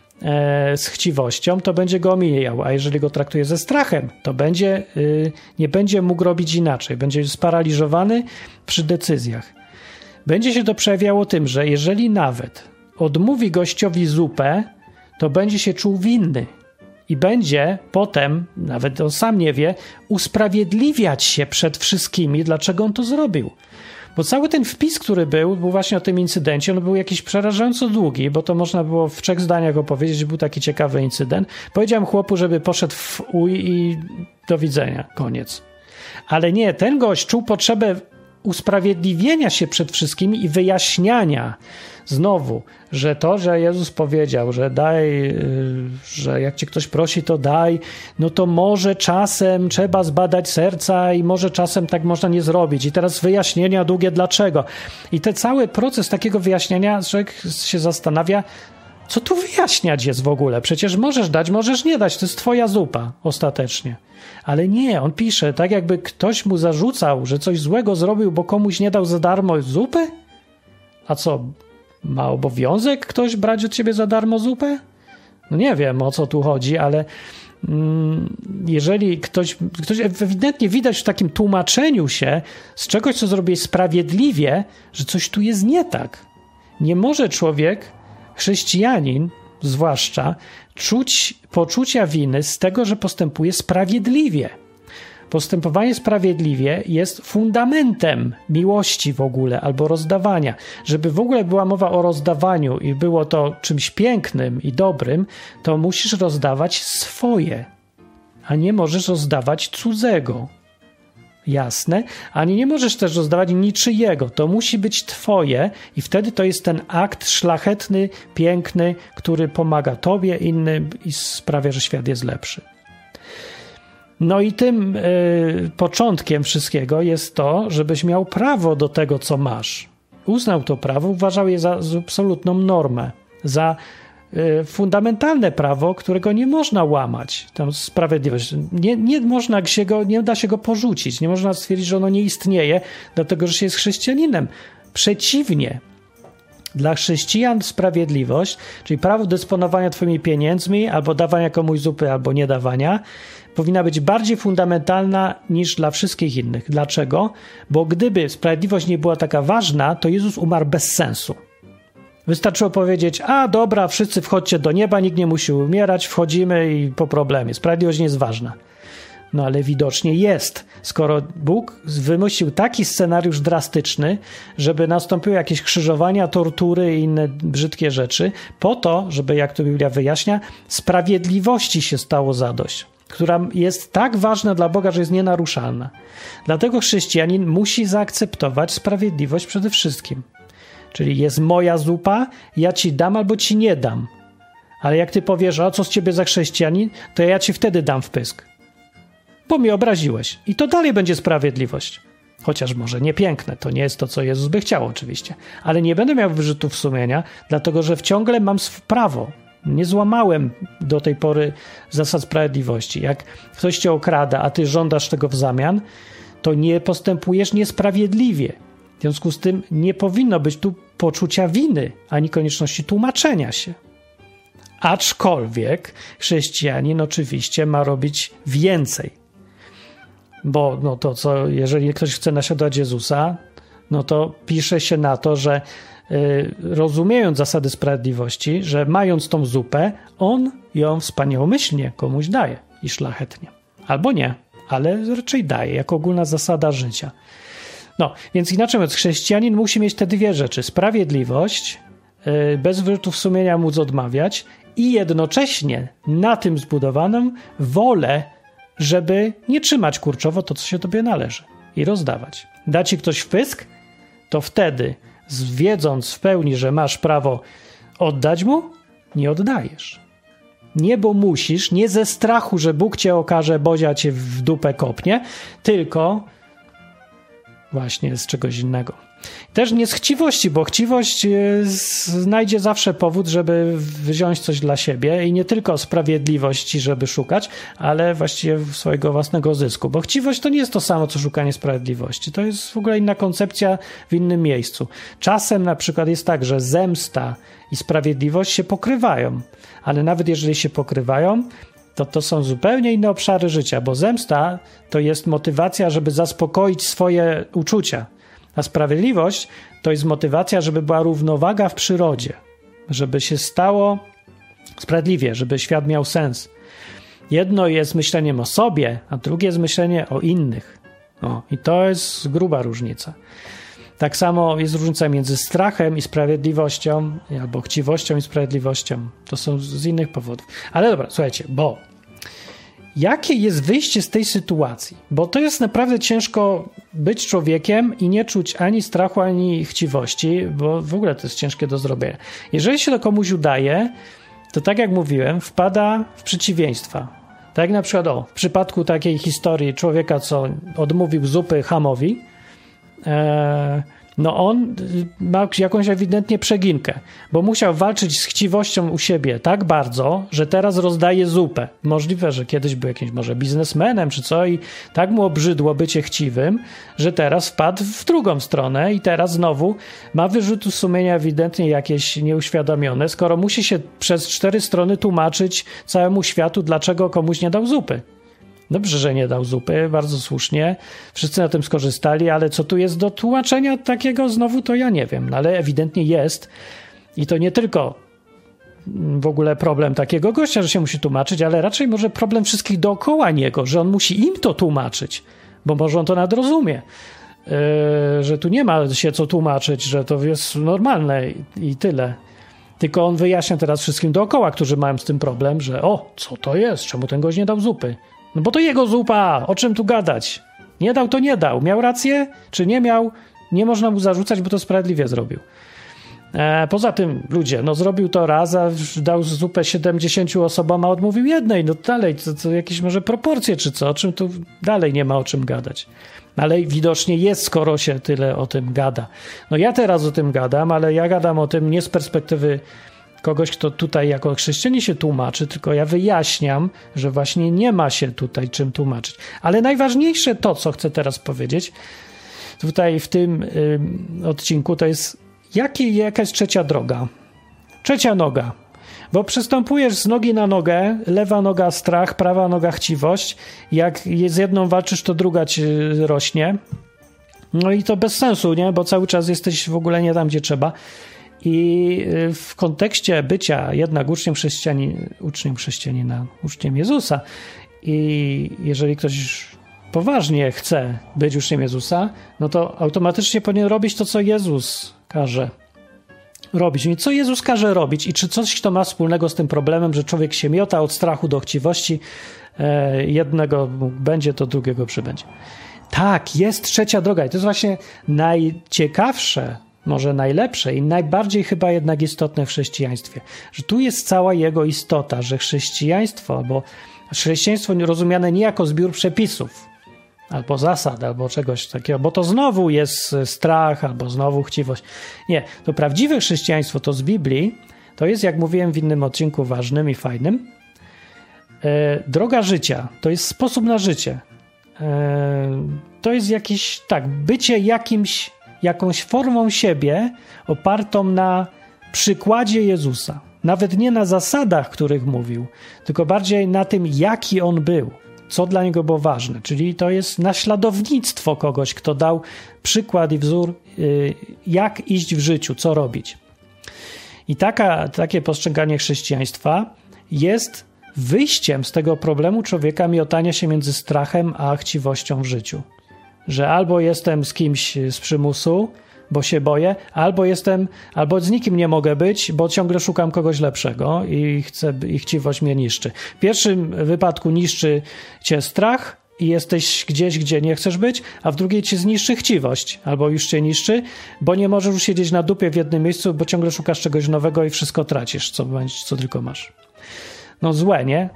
e, z chciwością, to będzie go omijał, a jeżeli go traktuje ze strachem, to będzie, y, nie będzie mógł robić inaczej, będzie sparaliżowany przy decyzjach. Będzie się to przejawiało tym, że jeżeli nawet odmówi gościowi zupę, to będzie się czuł winny i będzie potem, nawet on sam nie wie, usprawiedliwiać się przed wszystkimi, dlaczego on to zrobił. Bo cały ten wpis, który był, był właśnie o tym incydencie, on był jakiś przerażająco długi, bo to można było w trzech zdaniach opowiedzieć, był taki ciekawy incydent. Powiedziałem chłopu, żeby poszedł w uj i do widzenia, koniec. Ale nie, ten gość czuł potrzebę usprawiedliwienia się przed wszystkimi i wyjaśniania znowu, że to, że Jezus powiedział, że daj, że jak cię ktoś prosi, to daj, no to może czasem trzeba zbadać serca i może czasem tak można nie zrobić. I teraz wyjaśnienia długie dlaczego. I ten cały proces takiego wyjaśniania, człowiek się zastanawia, co tu wyjaśniać jest w ogóle? Przecież możesz dać, możesz nie dać, to jest twoja zupa ostatecznie. Ale nie, on pisze, tak jakby ktoś mu zarzucał, że coś złego zrobił, bo komuś nie dał za darmo zupy? A co, ma obowiązek ktoś brać od ciebie za darmo zupę? No nie wiem, o co tu chodzi, ale mm, jeżeli ktoś, ktoś ewidentnie widać w takim tłumaczeniu się z czegoś, co zrobiłeś sprawiedliwie, że coś tu jest nie tak. Nie może człowiek, chrześcijanin zwłaszcza, czuć poczucia winy z tego, że postępuje sprawiedliwie. Postępowanie sprawiedliwie jest fundamentem miłości w ogóle albo rozdawania. Żeby w ogóle była mowa o rozdawaniu i było to czymś pięknym i dobrym, to musisz rozdawać swoje, a nie możesz rozdawać cudzego. Jasne? Ani nie możesz też rozdawać niczyjego. To musi być twoje i wtedy to jest ten akt szlachetny, piękny, który pomaga tobie, innym i sprawia, że świat jest lepszy. No i tym y, początkiem wszystkiego jest to, żebyś miał prawo do tego, co masz. Uznał to prawo, uważał je za, za absolutną normę, za y, fundamentalne prawo, którego nie można łamać. Tę sprawiedliwość. Nie, nie można się go, nie da się go porzucić. Nie można stwierdzić, że ono nie istnieje, dlatego że się jest chrześcijaninem. Przeciwnie. Dla chrześcijan sprawiedliwość, czyli prawo dysponowania twoimi pieniędzmi, albo dawania komuś zupy, albo nie dawania, powinna być bardziej fundamentalna niż dla wszystkich innych. Dlaczego? Bo gdyby sprawiedliwość nie była taka ważna, to Jezus umarł bez sensu. Wystarczyło powiedzieć, a dobra, wszyscy wchodźcie do nieba, nikt nie musi umierać, wchodzimy i po problemie. Sprawiedliwość nie jest ważna. No ale widocznie jest, skoro Bóg wymyślił taki scenariusz drastyczny, żeby nastąpiły jakieś krzyżowania, tortury i inne brzydkie rzeczy, po to, żeby, jak to Biblia wyjaśnia, sprawiedliwości się stało zadość, która jest tak ważna dla Boga, że jest nienaruszalna. Dlatego chrześcijanin musi zaakceptować sprawiedliwość przede wszystkim. Czyli jest moja zupa, ja ci dam albo ci nie dam. Ale jak ty powiesz, a co z ciebie za chrześcijanin, to ja ci wtedy dam w pysk. Bo mnie obraziłeś. I to dalej będzie sprawiedliwość. Chociaż może nie piękne, to nie jest to, co Jezus by chciał oczywiście. Ale nie będę miał wyrzutów sumienia, dlatego że ciągle mam prawo. Nie złamałem do tej pory zasad sprawiedliwości. Jak ktoś cię okrada, a ty żądasz tego w zamian, to nie postępujesz niesprawiedliwie. W związku z tym nie powinno być tu poczucia winy, ani konieczności tłumaczenia się. Aczkolwiek chrześcijanin oczywiście ma robić więcej. Bo no to co, jeżeli ktoś chce naśladować Jezusa, no to pisze się na to, że y, rozumiejąc zasady sprawiedliwości, że mając tą zupę, on ją wspaniałomyślnie komuś daje i szlachetnie. Albo nie, ale raczej daje, jako ogólna zasada życia. No, więc inaczej mówiąc, chrześcijanin musi mieć te dwie rzeczy. Sprawiedliwość, y, bez wyrzutów sumienia móc odmawiać i jednocześnie na tym zbudowaną wolę, żeby nie trzymać kurczowo to, co się tobie należy i rozdawać. Da ci ktoś wpysk, to wtedy, wiedząc w pełni, że masz prawo oddać mu, nie oddajesz. Nie, bo musisz, nie ze strachu, że Bóg cię okaże, Bozia cię w dupę kopnie, tylko właśnie z czegoś innego. Też nie z chciwości, bo chciwość znajdzie zawsze powód, żeby wziąć coś dla siebie i nie tylko sprawiedliwości, żeby szukać, ale właściwie swojego własnego zysku, bo chciwość to nie jest to samo, co szukanie sprawiedliwości. To jest w ogóle inna koncepcja w innym miejscu. Czasem na przykład jest tak, że zemsta i sprawiedliwość się pokrywają, ale nawet jeżeli się pokrywają, to to są zupełnie inne obszary życia, bo zemsta to jest motywacja, żeby zaspokoić swoje uczucia. A sprawiedliwość to jest motywacja, żeby była równowaga w przyrodzie, żeby się stało sprawiedliwie, żeby świat miał sens. Jedno jest myśleniem o sobie, a drugie jest myślenie o innych. O, i to jest gruba różnica. Tak samo jest różnica między strachem i sprawiedliwością, albo chciwością i sprawiedliwością. To są z innych powodów. Ale dobra, słuchajcie, bo jakie jest wyjście z tej sytuacji? Bo to jest naprawdę ciężko być człowiekiem i nie czuć ani strachu, ani chciwości, bo w ogóle to jest ciężkie do zrobienia. Jeżeli się to komuś udaje, to tak jak mówiłem, wpada w przeciwieństwa. Tak jak na przykład o, w przypadku takiej historii człowieka, co odmówił zupy Hamowi, e, no on ma jakąś ewidentnie przeginkę, bo musiał walczyć z chciwością u siebie tak bardzo, że teraz rozdaje zupę. Możliwe, że kiedyś był jakimś może biznesmenem czy co i tak mu obrzydło bycie chciwym, że teraz wpadł w drugą stronę i teraz znowu ma wyrzuty sumienia ewidentnie jakieś nieuświadomione, skoro musi się przez cztery strony tłumaczyć całemu światu, dlaczego komuś nie dał zupy. Dobrze, że nie dał zupy, bardzo słusznie. Wszyscy na tym skorzystali, ale co tu jest do tłumaczenia takiego znowu, to ja nie wiem. No, ale ewidentnie jest i to nie tylko w ogóle problem takiego gościa, że się musi tłumaczyć, ale raczej może problem wszystkich dookoła niego, że on musi im to tłumaczyć, bo może on to nadrozumie, yy, że tu nie ma się co tłumaczyć, że to jest normalne i, i tyle. Tylko on wyjaśnia teraz wszystkim dookoła, którzy mają z tym problem, że o, co to jest, czemu ten gość nie dał zupy? No bo to jego zupa, o czym tu gadać? Nie dał, to nie dał. Miał rację, czy nie miał? Nie można mu zarzucać, bo to sprawiedliwie zrobił. E, poza tym, ludzie, no zrobił to raz, a dał zupę siedemdziesięciu osobom, a odmówił jednej. No dalej, to, to jakieś może proporcje, czy co? O czym tu dalej nie ma o czym gadać. Ale widocznie jest, skoro się tyle o tym gada. No ja teraz o tym gadam, ale ja gadam o tym nie z perspektywy kogoś, kto tutaj jako chrześcijanin się tłumaczy, tylko ja wyjaśniam, że właśnie nie ma się tutaj czym tłumaczyć. Ale najważniejsze to, co chcę teraz powiedzieć tutaj w tym y, odcinku, to jest jakie, jaka jest trzecia droga. Trzecia noga. Bo przystępujesz z nogi na nogę, lewa noga strach, prawa noga chciwość. Jak z jedną walczysz, to druga ci rośnie. No i to bez sensu, nie? Bo cały czas jesteś w ogóle nie tam, gdzie trzeba. I w kontekście bycia jednak uczniem chrześcijanina, uczniem chrześcijanina, uczniem Jezusa, I jeżeli ktoś poważnie chce być uczniem Jezusa, no to automatycznie powinien robić to, co Jezus każe robić. I co Jezus każe robić i czy coś to ma wspólnego z tym problemem, że człowiek się miota od strachu do chciwości, e, jednego będzie, to drugiego przybędzie. Tak, jest trzecia droga i to jest właśnie najciekawsze, może najlepsze i najbardziej chyba jednak istotne w chrześcijaństwie, że tu jest cała jego istota, że chrześcijaństwo, bo chrześcijaństwo rozumiane nie jako zbiór przepisów, albo zasad, albo czegoś takiego, bo to znowu jest strach, albo znowu chciwość. Nie, to prawdziwe chrześcijaństwo to z Biblii, to jest, jak mówiłem w innym odcinku ważnym i fajnym, e, droga życia, to jest sposób na życie. E, to jest jakiś, tak, bycie jakimś, jakąś formą siebie opartą na przykładzie Jezusa. Nawet nie na zasadach, których mówił, tylko bardziej na tym, jaki on był, co dla niego było ważne. Czyli to jest naśladownictwo kogoś, kto dał przykład i wzór, jak iść w życiu, co robić. I taka, takie postrzeganie chrześcijaństwa jest wyjściem z tego problemu człowieka miotania się między strachem a chciwością w życiu. Że albo jestem z kimś z przymusu, bo się boję, albo jestem, albo z nikim nie mogę być, bo ciągle szukam kogoś lepszego i chcę, i chciwość mnie niszczy. W pierwszym wypadku niszczy cię strach i jesteś gdzieś, gdzie nie chcesz być, a w drugiej cię zniszczy chciwość, albo już cię niszczy, bo nie możesz już siedzieć na dupie w jednym miejscu, bo ciągle szukasz czegoś nowego i wszystko tracisz, co, co tylko masz. No złe, nie?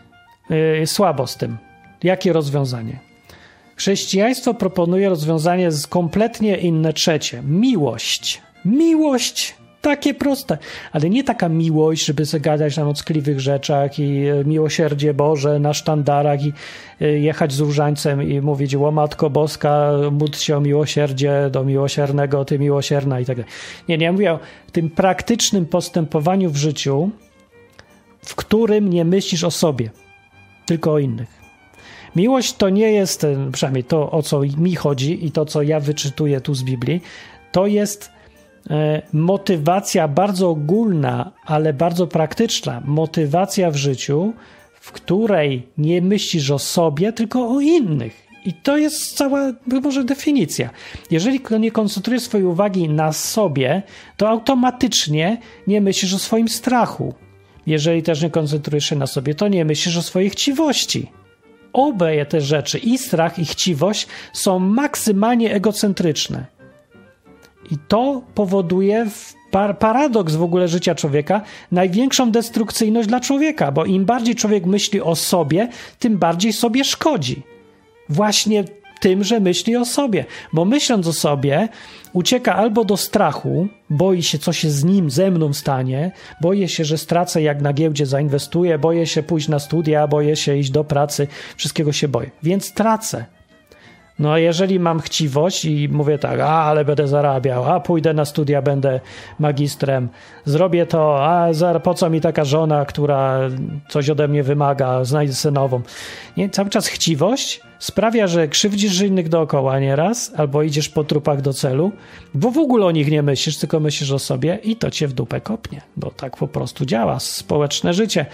Yy, słabo z tym. Jakie rozwiązanie? Chrześcijaństwo proponuje rozwiązanie z kompletnie inne, trzecie. Miłość. Miłość. Takie proste. Ale nie taka miłość, żeby zagadać na nockliwych rzeczach i miłosierdzie Boże na sztandarach i jechać z różańcem i mówić: o Matko Boska, módl się o miłosierdzie do miłosiernego, Ty miłosierna i tak dalej. Nie, nie, ja mówię o tym praktycznym postępowaniu w życiu, w którym nie myślisz o sobie, tylko o innych. Miłość to nie jest, przynajmniej to, o co mi chodzi i to, co ja wyczytuję tu z Biblii, to jest e, motywacja bardzo ogólna, ale bardzo praktyczna. Motywacja w życiu, w której nie myślisz o sobie, tylko o innych. I to jest cała, może definicja. Jeżeli nie koncentrujesz swojej uwagi na sobie, to automatycznie nie myślisz o swoim strachu. Jeżeli też nie koncentrujesz się na sobie, to nie myślisz o swojej chciwości. Obie te rzeczy, i strach, i chciwość, są maksymalnie egocentryczne. I to powoduje par- paradoks w ogóle życia człowieka, największą destrukcyjność dla człowieka, bo im bardziej człowiek myśli o sobie, tym bardziej sobie szkodzi. Właśnie tym, że myśli o sobie. Bo myśląc o sobie, ucieka albo do strachu, boi się, co się z nim, ze mną stanie, boję się, że stracę, jak na giełdzie zainwestuję, boję się pójść na studia, boję się iść do pracy, wszystkiego się boję, więc tracę. No a jeżeli mam chciwość i mówię tak, a ale będę zarabiał, a pójdę na studia, będę magistrem, zrobię to, a po co mi taka żona, która coś ode mnie wymaga, znajdę sobie nową. Nie, cały czas chciwość sprawia, że krzywdzisz innych dookoła nieraz, albo idziesz po trupach do celu, bo w ogóle o nich nie myślisz, tylko myślisz o sobie i to cię w dupę kopnie, bo tak po prostu działa społeczne życie.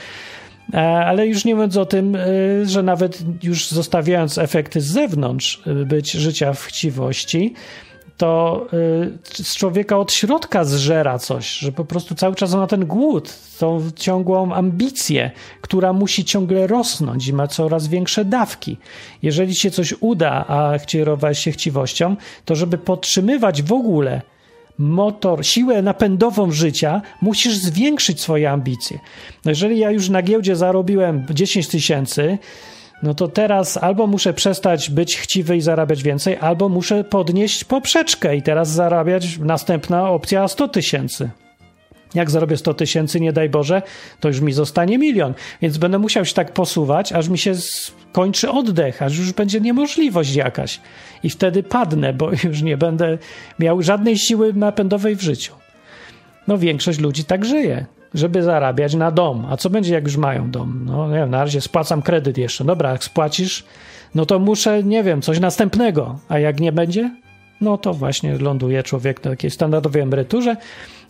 Ale już nie mówiąc o tym, że nawet już zostawiając efekty z zewnątrz być życia w chciwości, to z człowieka od środka zżera coś, że po prostu cały czas ma ten głód, tą ciągłą ambicję, która musi ciągle rosnąć i ma coraz większe dawki. Jeżeli ci się coś uda, a kierowałeś się chciwością, to żeby podtrzymywać w ogóle motor, siłę napędową życia, musisz zwiększyć swoje ambicje. No jeżeli ja już na giełdzie zarobiłem dziesięć tysięcy, no to teraz albo muszę przestać być chciwy i zarabiać więcej, albo muszę podnieść poprzeczkę i teraz zarabiać następna opcja sto tysięcy. Jak zarobię sto tysięcy, nie daj Boże, to już mi zostanie milion. Więc będę musiał się tak posuwać, aż mi się kończy oddech, aż już będzie niemożliwość jakaś. I wtedy padnę, bo już nie będę miał żadnej siły napędowej w życiu. No większość ludzi tak żyje, żeby zarabiać na dom. A co będzie, jak już mają dom? No nie wiem, na razie spłacam kredyt jeszcze. Dobra, jak spłacisz, no to muszę, nie wiem, coś następnego. A jak nie będzie? No to właśnie ląduje człowiek na takiej standardowej emeryturze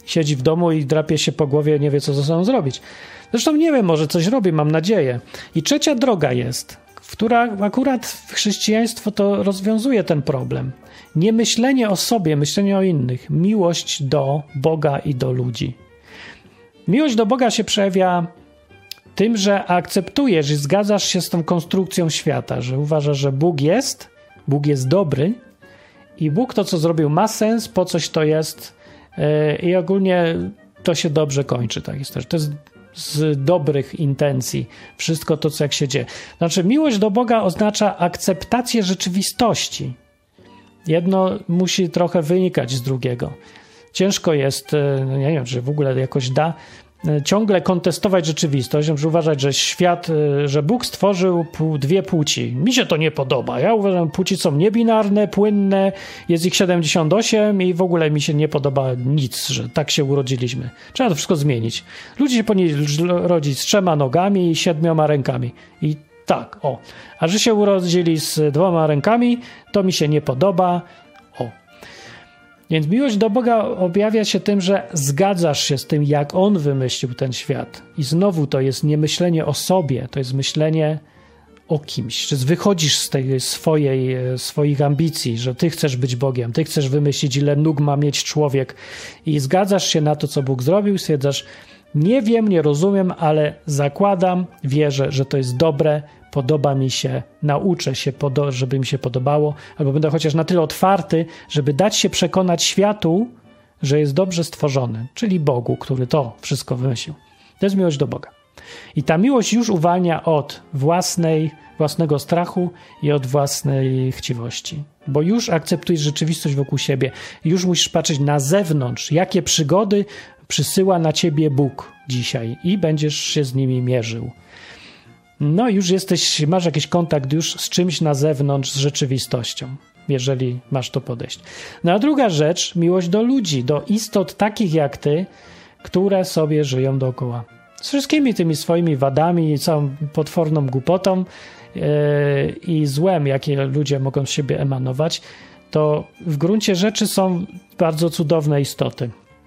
siedzi w domu i drapie się po głowie, nie wie, co ze sobą zrobić. Zresztą nie wiem, może coś robi, mam nadzieję. I trzecia droga jest, która akurat chrześcijaństwo to rozwiązuje ten problem. Nie myślenie o sobie, myślenie o innych. Miłość do Boga i do ludzi. Miłość do Boga się przejawia tym, że akceptujesz i zgadzasz się z tą konstrukcją świata, że uważasz, że Bóg jest, Bóg jest dobry i Bóg to, co zrobił, ma sens, po coś to jest yy, i ogólnie to się dobrze kończy. Tak jest też. To jest z dobrych intencji wszystko to, co jak się dzieje. Znaczy, miłość do Boga oznacza akceptację rzeczywistości. Jedno musi trochę wynikać z drugiego. Ciężko jest, nie wiem, czy w ogóle jakoś da, ciągle kontestować rzeczywistość, że uważać, że świat, że Bóg stworzył pół, dwie płci. Mi się to nie podoba. Ja uważam, że płci są niebinarne, płynne, jest ich siedemdziesiąt osiem i w ogóle mi się nie podoba nic, że tak się urodziliśmy. Trzeba to wszystko zmienić. Ludzie się powinni rodzić z trzema nogami i siedmioma rękami. I tak, o. A że się urodzili z dwoma rękami, to mi się nie podoba. O. Więc miłość do Boga objawia się tym, że zgadzasz się z tym, jak On wymyślił ten świat. I znowu to jest nie myślenie o sobie, to jest myślenie o kimś. Że wychodzisz z tej swojej, swoich ambicji, że ty chcesz być Bogiem, ty chcesz wymyślić, ile nóg ma mieć człowiek i zgadzasz się na to, co Bóg zrobił, stwierdzasz, nie wiem, nie rozumiem, ale zakładam, wierzę, że to jest dobre, podoba mi się, nauczę się, żeby mi się podobało, albo będę chociaż na tyle otwarty, żeby dać się przekonać światu, że jest dobrze stworzony, czyli Bogu, który to wszystko wymyślił. To jest miłość do Boga. I ta miłość już uwalnia od własnej, własnego strachu i od własnej chciwości, bo już akceptujesz rzeczywistość wokół siebie, już musisz patrzeć na zewnątrz, jakie przygody przysyła na ciebie Bóg dzisiaj i będziesz się z nimi mierzył. No już jesteś, masz jakiś kontakt już z czymś na zewnątrz, z rzeczywistością, jeżeli masz to podejść. No a druga rzecz, miłość do ludzi, do istot takich jak ty, które sobie żyją dookoła. Z wszystkimi tymi swoimi wadami i całą potworną głupotą yy, i złem, jakie ludzie mogą z siebie emanować, to w gruncie rzeczy są bardzo cudowne istoty.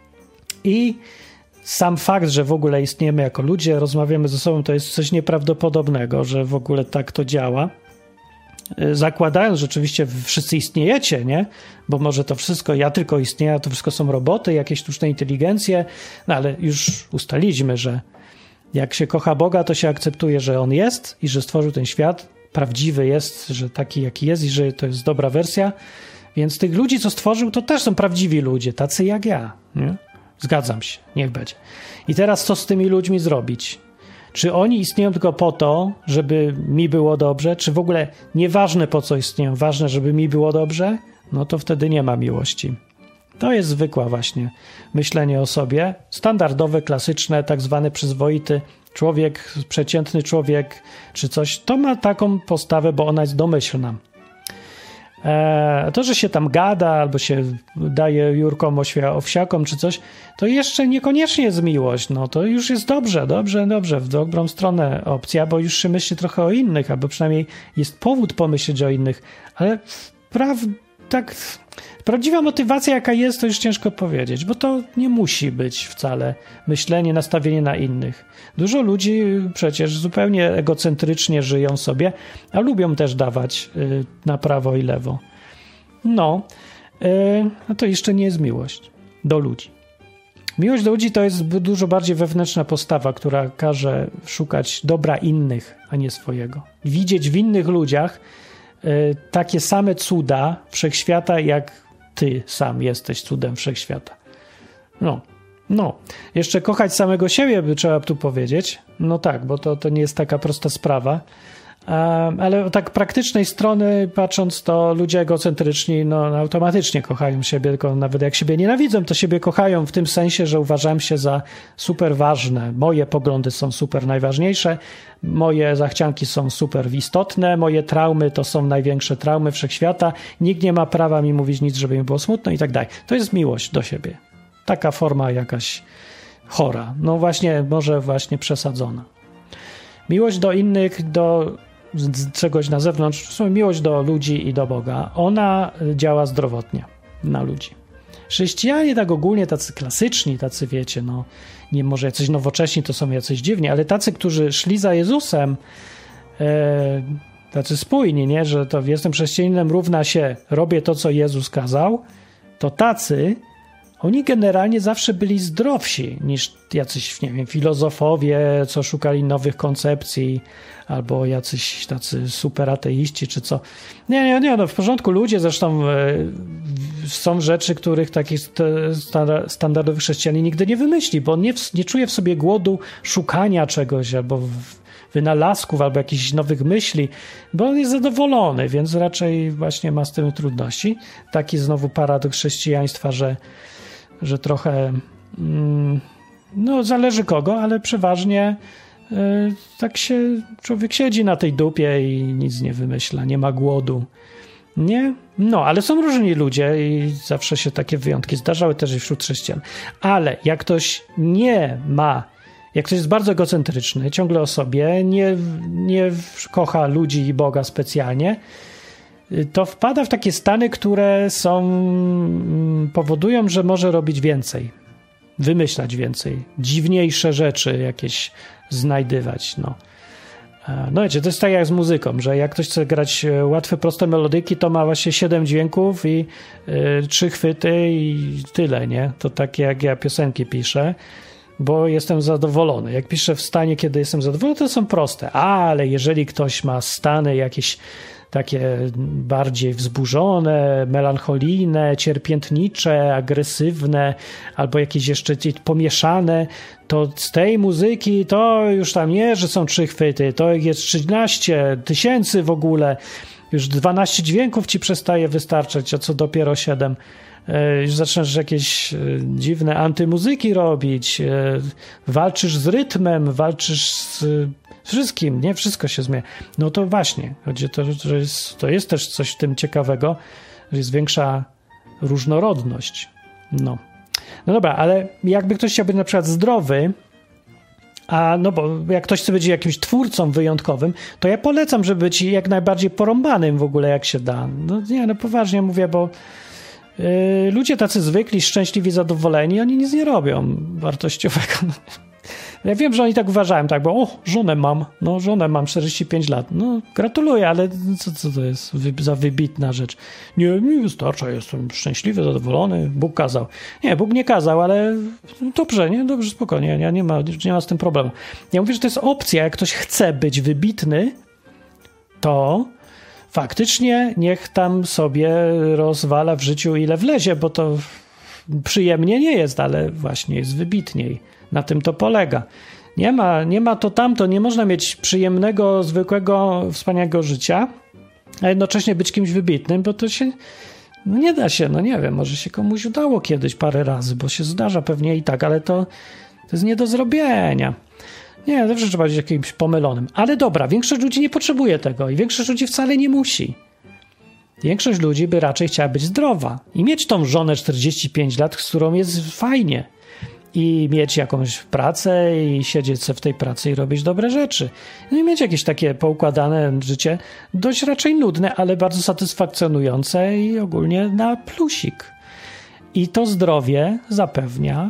I sam fakt, że w ogóle istniejemy jako ludzie, rozmawiamy ze sobą, to jest coś nieprawdopodobnego, że w ogóle tak to działa. Zakładając, że oczywiście wszyscy istniejecie, nie? Bo może to wszystko, ja tylko istnieję, a to wszystko są roboty, jakieś sztuczne inteligencje, no ale już ustaliliśmy, że jak się kocha Boga, to się akceptuje, że On jest i że stworzył ten świat, prawdziwy jest, że taki jaki jest i że to jest dobra wersja, więc tych ludzi, co stworzył, to też są prawdziwi ludzie, tacy jak ja, nie? Zgadzam się, niech będzie. I teraz co z tymi ludźmi zrobić? Czy oni istnieją tylko po to, żeby mi było dobrze? Czy w ogóle nieważne po co istnieją, ważne, żeby mi było dobrze? No to wtedy nie ma miłości. To jest zwykła właśnie myślenie o sobie. Standardowe, klasyczne, tak zwany przyzwoity człowiek, przeciętny człowiek czy coś, to ma taką postawę, bo ona jest domyślna. To, że się tam gada albo się daje Jurkom owsiakom czy coś, to jeszcze niekoniecznie jest miłość. No to już jest dobrze, dobrze, dobrze, w dobrą stronę opcja, bo już się myśli trochę o innych, albo przynajmniej jest powód pomyśleć o innych, ale praw, tak, prawdziwa motywacja jaka jest, to już ciężko powiedzieć, bo to nie musi być wcale myślenie, nastawienie na innych. Dużo ludzi przecież zupełnie egocentrycznie żyją sobie, a lubią też dawać y, na prawo i lewo. No, y, no to jeszcze nie jest miłość do ludzi. Miłość do ludzi to jest dużo bardziej wewnętrzna postawa, która każe szukać dobra innych, a nie swojego. Widzieć w innych ludziach y, takie same cuda wszechświata, jak ty sam jesteś cudem wszechświata. No. No, jeszcze kochać samego siebie by trzeba tu powiedzieć. No tak, bo to, to nie jest taka prosta sprawa. Um, ale tak praktycznej strony patrząc, to ludzie egocentryczni no, automatycznie kochają siebie, tylko nawet jak siebie nienawidzą, to siebie kochają w tym sensie, że uważam się za super ważne. Moje poglądy są super najważniejsze, moje zachcianki są super istotne, moje traumy to są największe traumy wszechświata. Nikt nie ma prawa mi mówić nic, żeby mi było smutno i tak dalej. To jest miłość do siebie. Taka forma jakaś chora. No właśnie, może właśnie przesadzona. Miłość do innych, do czegoś na zewnątrz, miłość do ludzi i do Boga. Ona działa zdrowotnie na ludzi. chrześcijanie tak ogólnie, tacy klasyczni, tacy wiecie, no nie może jacyś nowocześni, to są jacyś dziwni, ale tacy, którzy szli za Jezusem, e, tacy spójni, nie, że to jestem chrześcijaninem równa się robię to, co Jezus kazał, to tacy, oni generalnie zawsze byli zdrowsi niż jacyś, nie wiem, filozofowie, co szukali nowych koncepcji, albo jacyś tacy super ateiści, czy co. Nie, nie, nie, no w porządku, ludzie zresztą e, są rzeczy, których taki standardowy chrześcijanin nigdy nie wymyśli, bo on nie, nie czuje w sobie głodu szukania czegoś, albo wynalazków, albo jakichś nowych myśli, bo on jest zadowolony, więc raczej właśnie ma z tym trudności. Taki znowu paradoks chrześcijaństwa, że że trochę, no zależy kogo, ale przeważnie y, tak się człowiek siedzi na tej dupie i nic nie wymyśla, nie ma głodu. Nie? No, ale są różni ludzie i zawsze się takie wyjątki zdarzały też i wśród chrześcijan. Ale jak ktoś nie ma, jak ktoś jest bardzo egocentryczny, ciągle o sobie, nie, nie kocha ludzi i Boga specjalnie, to wpada w takie stany, które są, powodują, że może robić więcej, wymyślać więcej, dziwniejsze rzeczy jakieś znajdywać. No, no wiecie, to jest tak jak z muzyką, że jak ktoś chce grać łatwe, proste melodyki, to ma właśnie siedem dźwięków i y, trzy chwyty i tyle, nie? To takie jak ja piosenki piszę, bo jestem zadowolony. Jak piszę w stanie, kiedy jestem zadowolony, to są proste, ale jeżeli ktoś ma stany jakieś takie bardziej wzburzone, melancholijne, cierpiętnicze, agresywne, albo jakieś jeszcze pomieszane, to z tej muzyki to już tam nie, że są trzy chwyty, to jest trzynaście tysięcy w ogóle, już dwanaście dźwięków ci przestaje wystarczać, a co dopiero siedem. Już zaczynasz jakieś dziwne antymuzyki robić, walczysz z rytmem, walczysz z wszystkim, nie? Wszystko się zmienia. No to właśnie, chodzi o to, że jest, to jest też coś w tym ciekawego, że jest większa różnorodność. No. No dobra, ale jakby ktoś chciał być na przykład zdrowy, a no bo jak ktoś chce być jakimś twórcą wyjątkowym, to ja polecam, żeby być jak najbardziej porąbanym w ogóle, jak się da. No nie, no poważnie mówię, bo yy, ludzie tacy zwykli, szczęśliwi, zadowoleni, oni nic nie robią wartościowego. Ja wiem, że oni tak uważają, tak, bo o, żonę mam, no żonę mam, czterdzieści pięć lat, no gratuluję, ale co, co to jest wy, za wybitna rzecz? Nie, mi wystarcza, jestem szczęśliwy, zadowolony, Bóg kazał. Nie, Bóg nie kazał, ale dobrze, nie, dobrze, spokojnie, nie, nie, ma, nie ma z tym problemu. Ja mówię, że to jest opcja, jak ktoś chce być wybitny, to faktycznie niech tam sobie rozwala w życiu ile wlezie, bo to przyjemnie nie jest, ale właśnie jest wybitniej. Na tym to polega. Nie ma, nie ma to tamto, nie można mieć przyjemnego, zwykłego, wspaniałego życia, a jednocześnie być kimś wybitnym, bo to się no nie da się, no nie wiem, może się komuś udało kiedyś parę razy, bo się zdarza pewnie i tak, ale to, to jest nie do zrobienia. Nie, zawsze trzeba być jakimś pomylonym. Ale dobra, większość ludzi nie potrzebuje tego i większość ludzi wcale nie musi. Większość ludzi by raczej chciała być zdrowa i mieć tą żonę czterdzieści pięć lat, z którą jest fajnie. I mieć jakąś pracę i siedzieć sobie w tej pracy i robić dobre rzeczy. No i mieć jakieś takie poukładane życie, dość raczej nudne, ale bardzo satysfakcjonujące i ogólnie na plusik. I to zdrowie zapewnia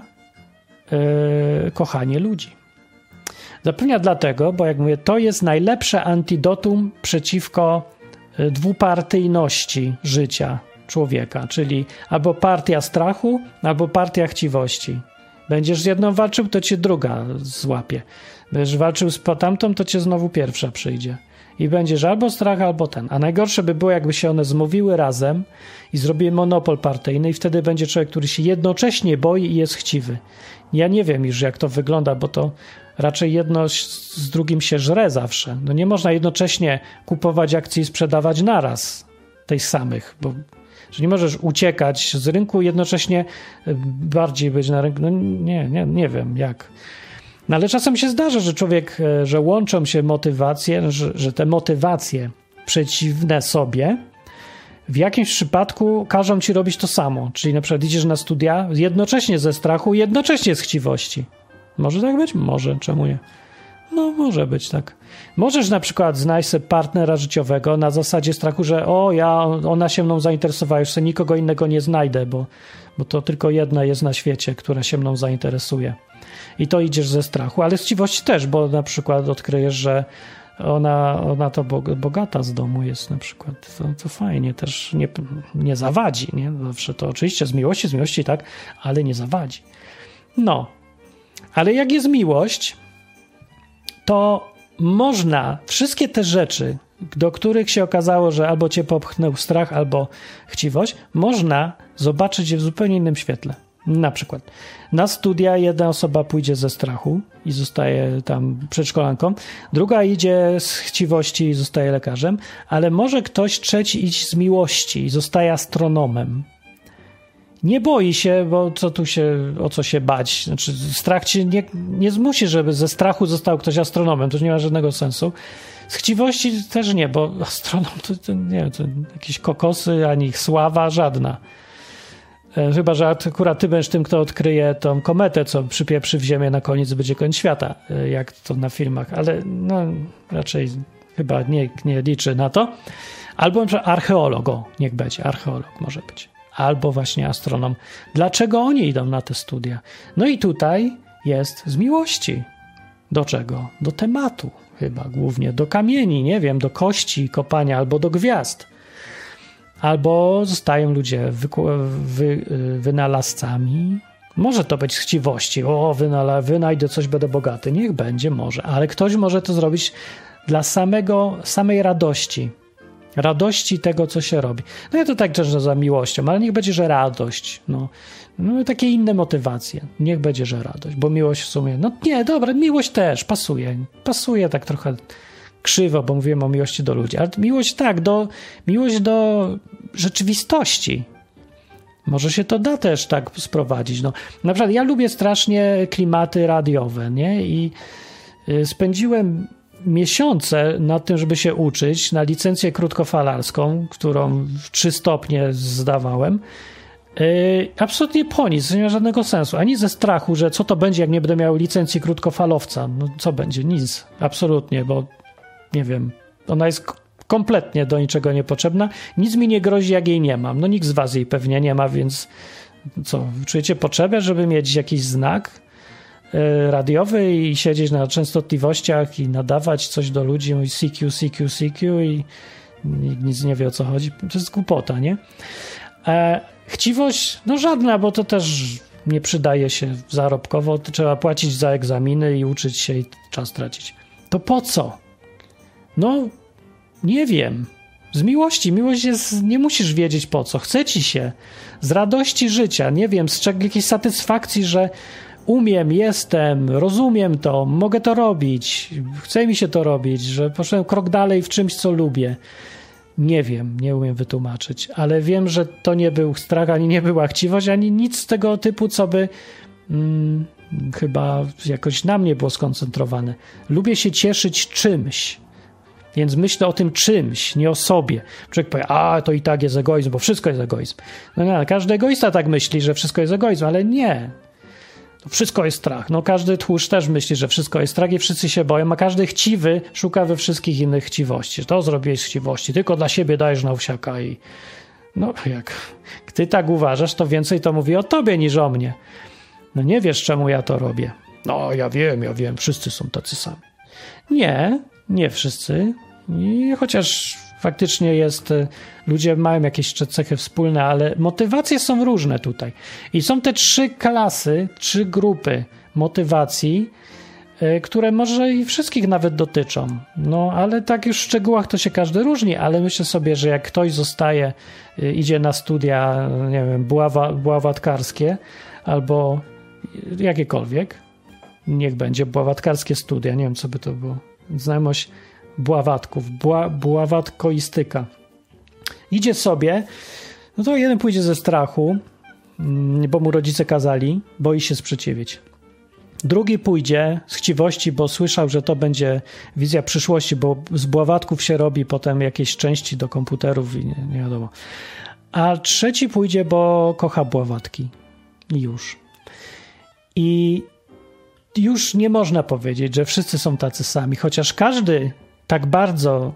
yy, kochanie ludzi. Zapewnia dlatego, bo jak mówię, to jest najlepsze antidotum przeciwko dwupartyjności życia człowieka, czyli albo partia strachu, albo partia chciwości. Będziesz z jedną walczył, to cię druga złapie. Będziesz walczył z tamtą, to cię znowu pierwsza przyjdzie. I będziesz albo strach, albo ten. A najgorsze by było, jakby się one zmówiły razem i zrobiły monopol partyjny i wtedy będzie człowiek, który się jednocześnie boi i jest chciwy. Ja nie wiem już, jak to wygląda, bo to raczej jedno z drugim się żre zawsze. No nie można jednocześnie kupować akcji i sprzedawać naraz tej samych, bo że nie możesz uciekać z rynku i jednocześnie bardziej być na rynku. No nie, nie, nie wiem jak. No ale czasem się zdarza, że człowiek, że łączą się motywacje, że, że te motywacje przeciwne sobie w jakimś przypadku każą ci robić to samo. Czyli na przykład idziesz na studia jednocześnie ze strachu, jednocześnie z chciwości. Może tak być? Może, czemu nie? no może być tak. Możesz na przykład znaleźć sobie partnera życiowego na zasadzie strachu, że o, ja, ona się mną zainteresowała, już sobie nikogo innego nie znajdę, bo, bo to tylko jedna jest na świecie, która się mną zainteresuje. I to idziesz ze strachu, ale z chciwości też, bo na przykład odkryjesz, że ona, ona to bogata z domu jest na przykład. To, to fajnie, też nie, nie zawadzi, nie? Zawsze to oczywiście z miłości, z miłości tak, ale nie zawadzi. No, ale jak jest miłość, to można wszystkie te rzeczy, do których się okazało, że albo cię popchnął strach, albo chciwość, można zobaczyć je w zupełnie innym świetle. Na przykład na studia jedna osoba pójdzie ze strachu i zostaje tam przedszkolanką, druga idzie z chciwości i zostaje lekarzem, ale może ktoś trzeci iść z miłości i zostaje astronomem. Nie boi się, bo co tu się, o co się bać? Znaczy, strach cię nie, nie zmusi, żeby ze strachu został ktoś astronomem. To nie ma żadnego sensu. Z chciwości też nie, bo astronom to, to nie, to jakieś kokosy, ani sława, żadna. Chyba że akurat ty będziesz tym, kto odkryje tą kometę, co przypieprzy w ziemię na koniec, będzie koniec świata, jak to na filmach, ale no raczej chyba nikt nie liczy na to. Albo na przykład archeolog, o, niech będzie, archeolog może być. Albo właśnie astronom. Dlaczego oni idą na te studia? No i tutaj jest z miłości. Do czego? Do tematu chyba głównie, do kamieni, nie wiem, do kości kopania albo do gwiazd. Albo zostają ludzie wyku- wy- wynalazcami. Może to być z chciwości. O, wynala- wynajdę coś, będę bogaty. Niech będzie, może. Ale ktoś może to zrobić dla samego, samej radości. Radości tego, co się robi. No ja to tak też za miłością, ale niech będzie, że radość. No, no takie inne motywacje. Niech będzie, że radość, bo miłość w sumie... No nie, dobra, miłość też pasuje. Pasuje tak trochę krzywo, bo mówiłem o miłości do ludzi. Ale miłość tak, do, miłość do rzeczywistości. Może się to da też tak sprowadzić. No, na przykład ja lubię strasznie klimaty radiowe, nie? I y, spędziłem miesiące na tym, żeby się uczyć na licencję krótkofalarską, którą w trzy stopnie zdawałem. Yy, absolutnie po nic, nie ma żadnego sensu. Ani ze strachu, że co to będzie, jak nie będę miał licencji krótkofalowca. No co będzie? Nic. Absolutnie, bo nie wiem. Ona jest k- kompletnie do niczego niepotrzebna. Nic mi nie grozi, jak jej nie mam. No nikt z was jej pewnie nie ma, więc co? Czujecie potrzebę, żeby mieć jakiś znak radiowy i siedzieć na częstotliwościach i nadawać coś do ludzi, mówić C Q, C Q, C Q i nikt nic nie wie, o co chodzi. To jest głupota, nie? E, chciwość? No żadna, bo to też nie przydaje się zarobkowo. To trzeba płacić za egzaminy i uczyć się i czas tracić. To po co? No, nie wiem. Z miłości. Miłość jest, nie musisz wiedzieć po co. Chce ci się. Z radości życia. Nie wiem, z czego, jakiejś satysfakcji, że umiem, jestem, rozumiem to, mogę to robić, chce mi się to robić, że poszedłem krok dalej w czymś, co lubię. Nie wiem, nie umiem wytłumaczyć, ale wiem, że to nie był strach, ani nie była chciwość, ani nic z tego typu, co by hmm, chyba jakoś na mnie było skoncentrowane. Lubię się cieszyć czymś, więc myślę o tym czymś, nie o sobie. Człowiek powie, a to i tak jest egoizm, bo wszystko jest egoizm. No nie, każdy egoista tak myśli, że wszystko jest egoizm, ale nie. Wszystko jest strach. No każdy tchórz też myśli, że wszystko jest strach i wszyscy się boją, a każdy chciwy szuka we wszystkich innych chciwości. To zrobiłeś z chciwości, tylko dla siebie dajesz na wsiaka i no jak ty tak uważasz, to więcej to mówi o tobie niż o mnie. No nie wiesz, czemu ja to robię. No ja wiem, ja wiem, wszyscy są tacy sami. Nie, nie wszyscy. I chociaż faktycznie jest, ludzie mają jakieś cechy wspólne, ale motywacje są różne tutaj. I są te trzy klasy, trzy grupy motywacji, które może i wszystkich nawet dotyczą. No, ale tak już w szczegółach to się każdy różni, ale myślę sobie, że jak ktoś zostaje, idzie na studia, nie wiem, buława, buławatkarskie albo jakiekolwiek, niech będzie buławatkarskie studia, nie wiem, co by to było, znajomość buławatków, buła, buławatkoistyka. Idzie sobie, no to jeden pójdzie ze strachu, bo mu rodzice kazali, boi się sprzeciwić. Drugi pójdzie z chciwości, bo słyszał, że to będzie wizja przyszłości, bo z buławatków się robi potem jakieś części do komputerów i nie, nie wiadomo. A trzeci pójdzie, bo kocha buławatki. I już. I już nie można powiedzieć, że wszyscy są tacy sami, chociaż każdy tak bardzo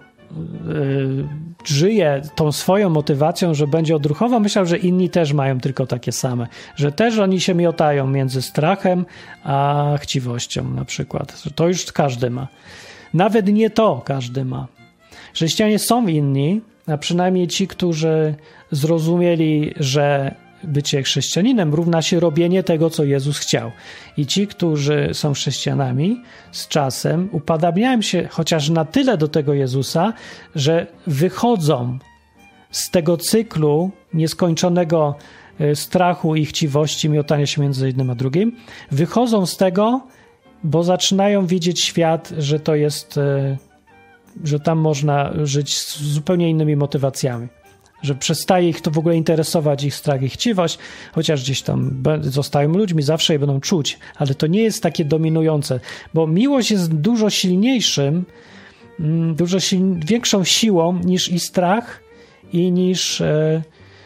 yy, żyje tą swoją motywacją, że będzie odruchowo myślał, że inni też mają tylko takie same, że też oni się miotają między strachem a chciwością na przykład, że to już każdy ma. Nawet nie to każdy ma. Chrześcijanie są inni, a przynajmniej ci, którzy zrozumieli, że bycie chrześcijaninem równa się robienie tego, co Jezus chciał. I ci, którzy są chrześcijanami, z czasem upodabniają się chociaż na tyle do tego Jezusa, że wychodzą z tego cyklu nieskończonego strachu i chciwości, miotania się między jednym a drugim. Wychodzą z tego, bo zaczynają widzieć świat, że to jest, że tam można żyć z zupełnie innymi motywacjami. Że przestaje ich to w ogóle interesować, ich strach i chciwość, chociaż gdzieś tam zostają ludźmi, zawsze je będą czuć, ale to nie jest takie dominujące, bo miłość jest dużo silniejszym, dużo siln- większą siłą niż i strach i niż e,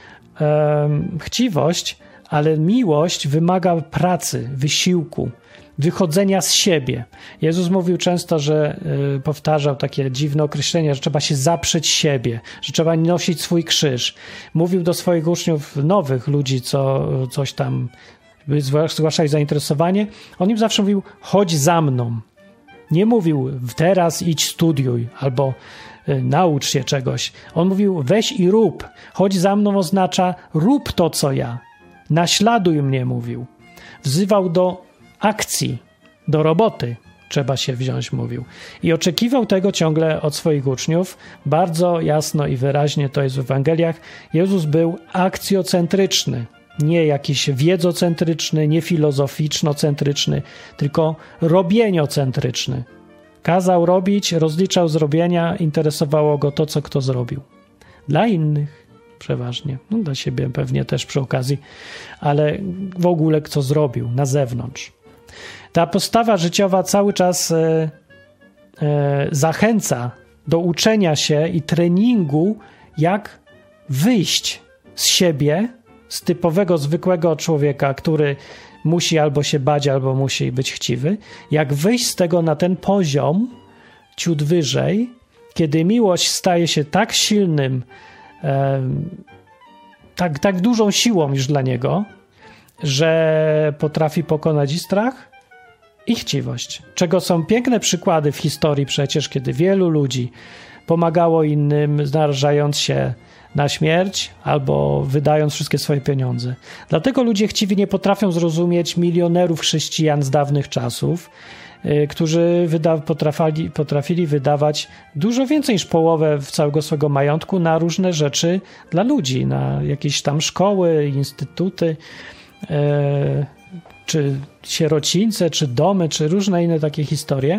e, chciwość, ale miłość wymaga pracy, wysiłku, wychodzenia z siebie. Jezus mówił często, że y, powtarzał takie dziwne określenia, że trzeba się zaprzeć siebie, że trzeba nosić swój krzyż. Mówił do swoich uczniów, nowych ludzi, co coś tam zgłaszali zainteresowanie. On im zawsze mówił, chodź za mną. Nie mówił, teraz idź studiuj albo y, naucz się czegoś. On mówił, weź i rób. Chodź za mną oznacza, rób to, co ja. Naśladuj mnie, mówił. Wzywał do akcji, do roboty trzeba się wziąć, mówił. I oczekiwał tego ciągle od swoich uczniów. Bardzo jasno i wyraźnie to jest w Ewangeliach. Jezus był akcjocentryczny, nie jakiś wiedzocentryczny, nie filozoficzno-centryczny, tylko robieniocentryczny. Kazał robić, rozliczał z robienia, interesowało go to, co kto zrobił. Dla innych przeważnie, no dla siebie pewnie też przy okazji, ale w ogóle kto zrobił na zewnątrz. Ta postawa życiowa cały czas e, e, zachęca do uczenia się i treningu, jak wyjść z siebie, z typowego, zwykłego człowieka, który musi albo się bać, albo musi być chciwy, jak wyjść z tego na ten poziom ciut wyżej, kiedy miłość staje się tak silnym, e, tak, tak dużą siłą już dla niego, że potrafi pokonać i strach, i chciwość. Czego są piękne przykłady w historii przecież, kiedy wielu ludzi pomagało innym, narażając się na śmierć albo wydając wszystkie swoje pieniądze. Dlatego ludzie chciwi nie potrafią zrozumieć milionerów chrześcijan z dawnych czasów, yy, którzy wyda- potrafili, potrafili wydawać dużo więcej niż połowę całego swojego majątku na różne rzeczy dla ludzi, na jakieś tam szkoły, instytuty, yy, czy sierocińce, czy domy, czy różne inne takie historie.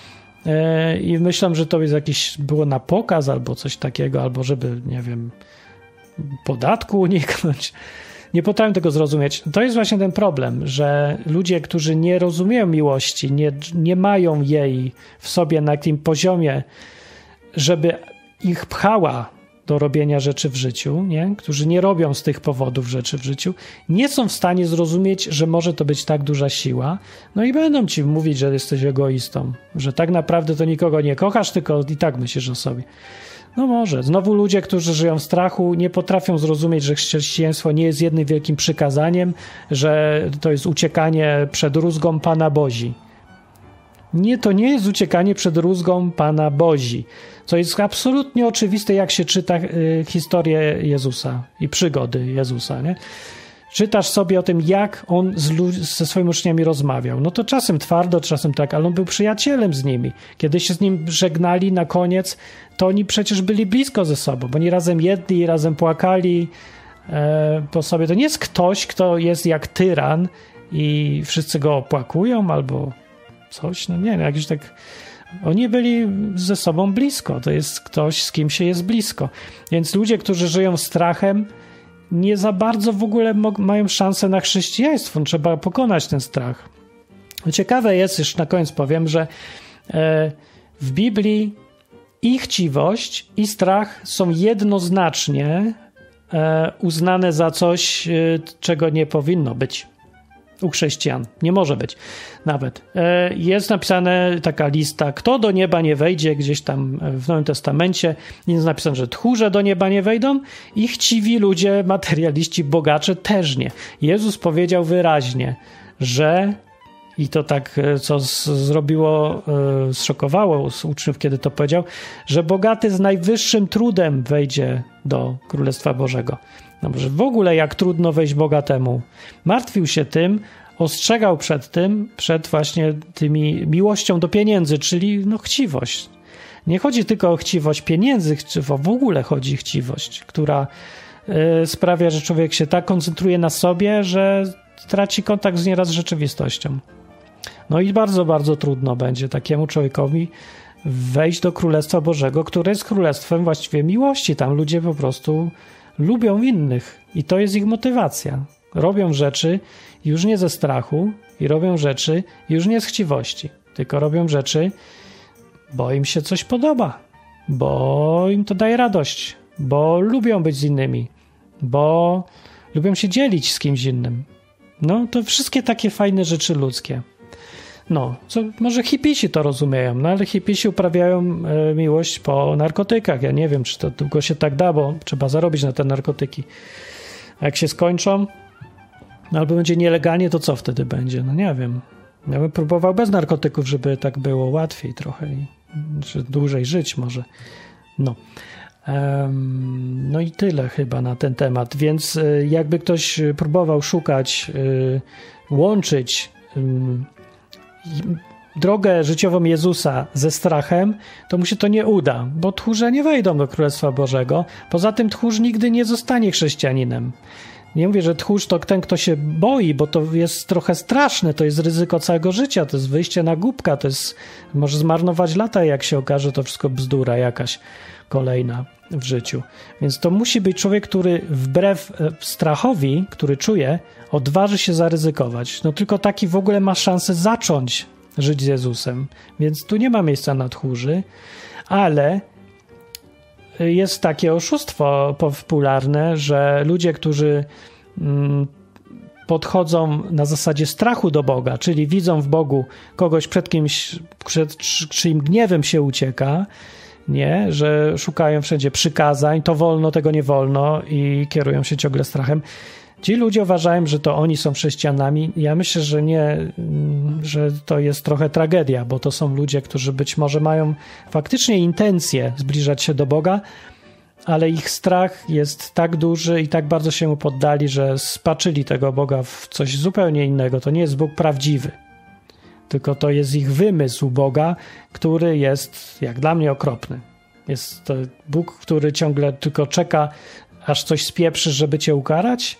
I myślę, że to jest jakieś, było na pokaz albo coś takiego, albo żeby, nie wiem, podatku uniknąć. Nie potrafię tego zrozumieć. To jest właśnie ten problem, że ludzie, którzy nie rozumieją miłości, nie, nie mają jej w sobie na takim poziomie, żeby ich pchała do robienia rzeczy w życiu, nie? Którzy nie robią z tych powodów rzeczy w życiu, nie są w stanie zrozumieć, że może to być tak duża siła, no i będą ci mówić, że jesteś egoistą, że tak naprawdę to nikogo nie kochasz, tylko i tak myślisz o sobie. No może. Znowu ludzie, którzy żyją w strachu, nie potrafią zrozumieć, że chrześcijaństwo nie jest jednym wielkim przykazaniem, że to jest uciekanie przed rózgą Pana Bozi. Nie, to nie jest uciekanie przed rózgą Pana Bozi, co jest absolutnie oczywiste, jak się czyta y, historię Jezusa i przygody Jezusa, nie? Czytasz sobie o tym, jak on z lud- ze swoimi uczniami rozmawiał. No to czasem twardo, czasem tak, ale on był przyjacielem z nimi. Kiedy się z nim żegnali na koniec, to oni przecież byli blisko ze sobą, bo oni razem jedli, razem płakali e, po sobie. To nie jest ktoś, kto jest jak tyran i wszyscy go opłakują albo coś, no nie, jakiś tak... Oni byli ze sobą blisko. To jest ktoś, z kim się jest blisko. Więc ludzie, którzy żyją strachem, nie za bardzo w ogóle mo- mają szansę na chrześcijaństwo. Trzeba pokonać ten strach. Ciekawe jest, już na koniec powiem, że e, w Biblii i chciwość, i strach są jednoznacznie e, uznane za coś, e, czego nie powinno być. u chrześcijan. Nie może być nawet. Jest napisane taka lista, kto do nieba nie wejdzie, gdzieś tam w Nowym Testamencie. Jest napisane, że tchórze do nieba nie wejdą i chciwi ludzie, materialiści, bogacze też nie. Jezus powiedział wyraźnie, że i to tak, co z, zrobiło, y, zszokowało z uczniów, kiedy to powiedział, że bogaty z najwyższym trudem wejdzie do Królestwa Bożego. No, że w ogóle jak trudno wejść bogatemu. Martwił się tym, ostrzegał przed tym, przed właśnie tymi miłością do pieniędzy, czyli no chciwość. Nie chodzi tylko o chciwość pieniędzy, w ogóle chodzi o chciwość, która y, sprawia, że człowiek się tak koncentruje na sobie, że traci kontakt z nieraz z rzeczywistością. No i bardzo, bardzo trudno będzie takiemu człowiekowi wejść do Królestwa Bożego, które jest królestwem właściwie miłości. Tam ludzie po prostu lubią innych i to jest ich motywacja. Robią rzeczy już nie ze strachu i robią rzeczy już nie z chciwości, tylko robią rzeczy, bo im się coś podoba, bo im to daje radość, bo lubią być z innymi, bo lubią się dzielić z kimś innym. No to wszystkie takie fajne rzeczy ludzkie. No, co, może hipisi to rozumieją, no ale hipisi uprawiają e, miłość po narkotykach. Ja nie wiem, czy to długo się tak da, bo trzeba zarobić na te narkotyki. A jak się skończą, no, albo będzie nielegalnie, to co wtedy będzie? No nie wiem. Ja bym próbował bez narkotyków, żeby tak było łatwiej trochę i czy dłużej żyć może. No. Um, no i tyle chyba na ten temat. Więc y, jakby ktoś próbował szukać, y, łączyć y, drogę życiową Jezusa ze strachem, to mu się to nie uda, bo tchórze nie wejdą do Królestwa Bożego. Poza tym tchórz nigdy nie zostanie chrześcijaninem. Nie mówię, że tchórz to ten, kto się boi, bo to jest trochę straszne, to jest ryzyko całego życia, to jest wyjście na głupka, to jest, może zmarnować lata, jak się okaże, to wszystko bzdura jakaś kolejna w życiu. Więc to musi być człowiek, który wbrew strachowi, który czuje, odważy się zaryzykować. No tylko taki w ogóle ma szansę zacząć żyć z Jezusem. Więc tu nie ma miejsca na tchórzy, ale jest takie oszustwo popularne, że ludzie, którzy podchodzą na zasadzie strachu do Boga, czyli widzą w Bogu kogoś, przed kimś, przed czyim gniewem się ucieka, nie, że szukają wszędzie przykazań, to wolno, tego nie wolno i kierują się ciągle strachem. Ci ludzie uważają, że to oni są chrześcijanami. Ja myślę, że nie, że to jest trochę tragedia, bo to są ludzie, którzy być może mają faktycznie intencje zbliżać się do Boga, ale ich strach jest tak duży i tak bardzo się mu poddali, że spaczyli tego Boga w coś zupełnie innego. To nie jest Bóg prawdziwy, tylko to jest ich wymysł Boga, który jest, jak dla mnie, okropny. Jest to Bóg, który ciągle tylko czeka, aż coś spieprzy, żeby cię ukarać.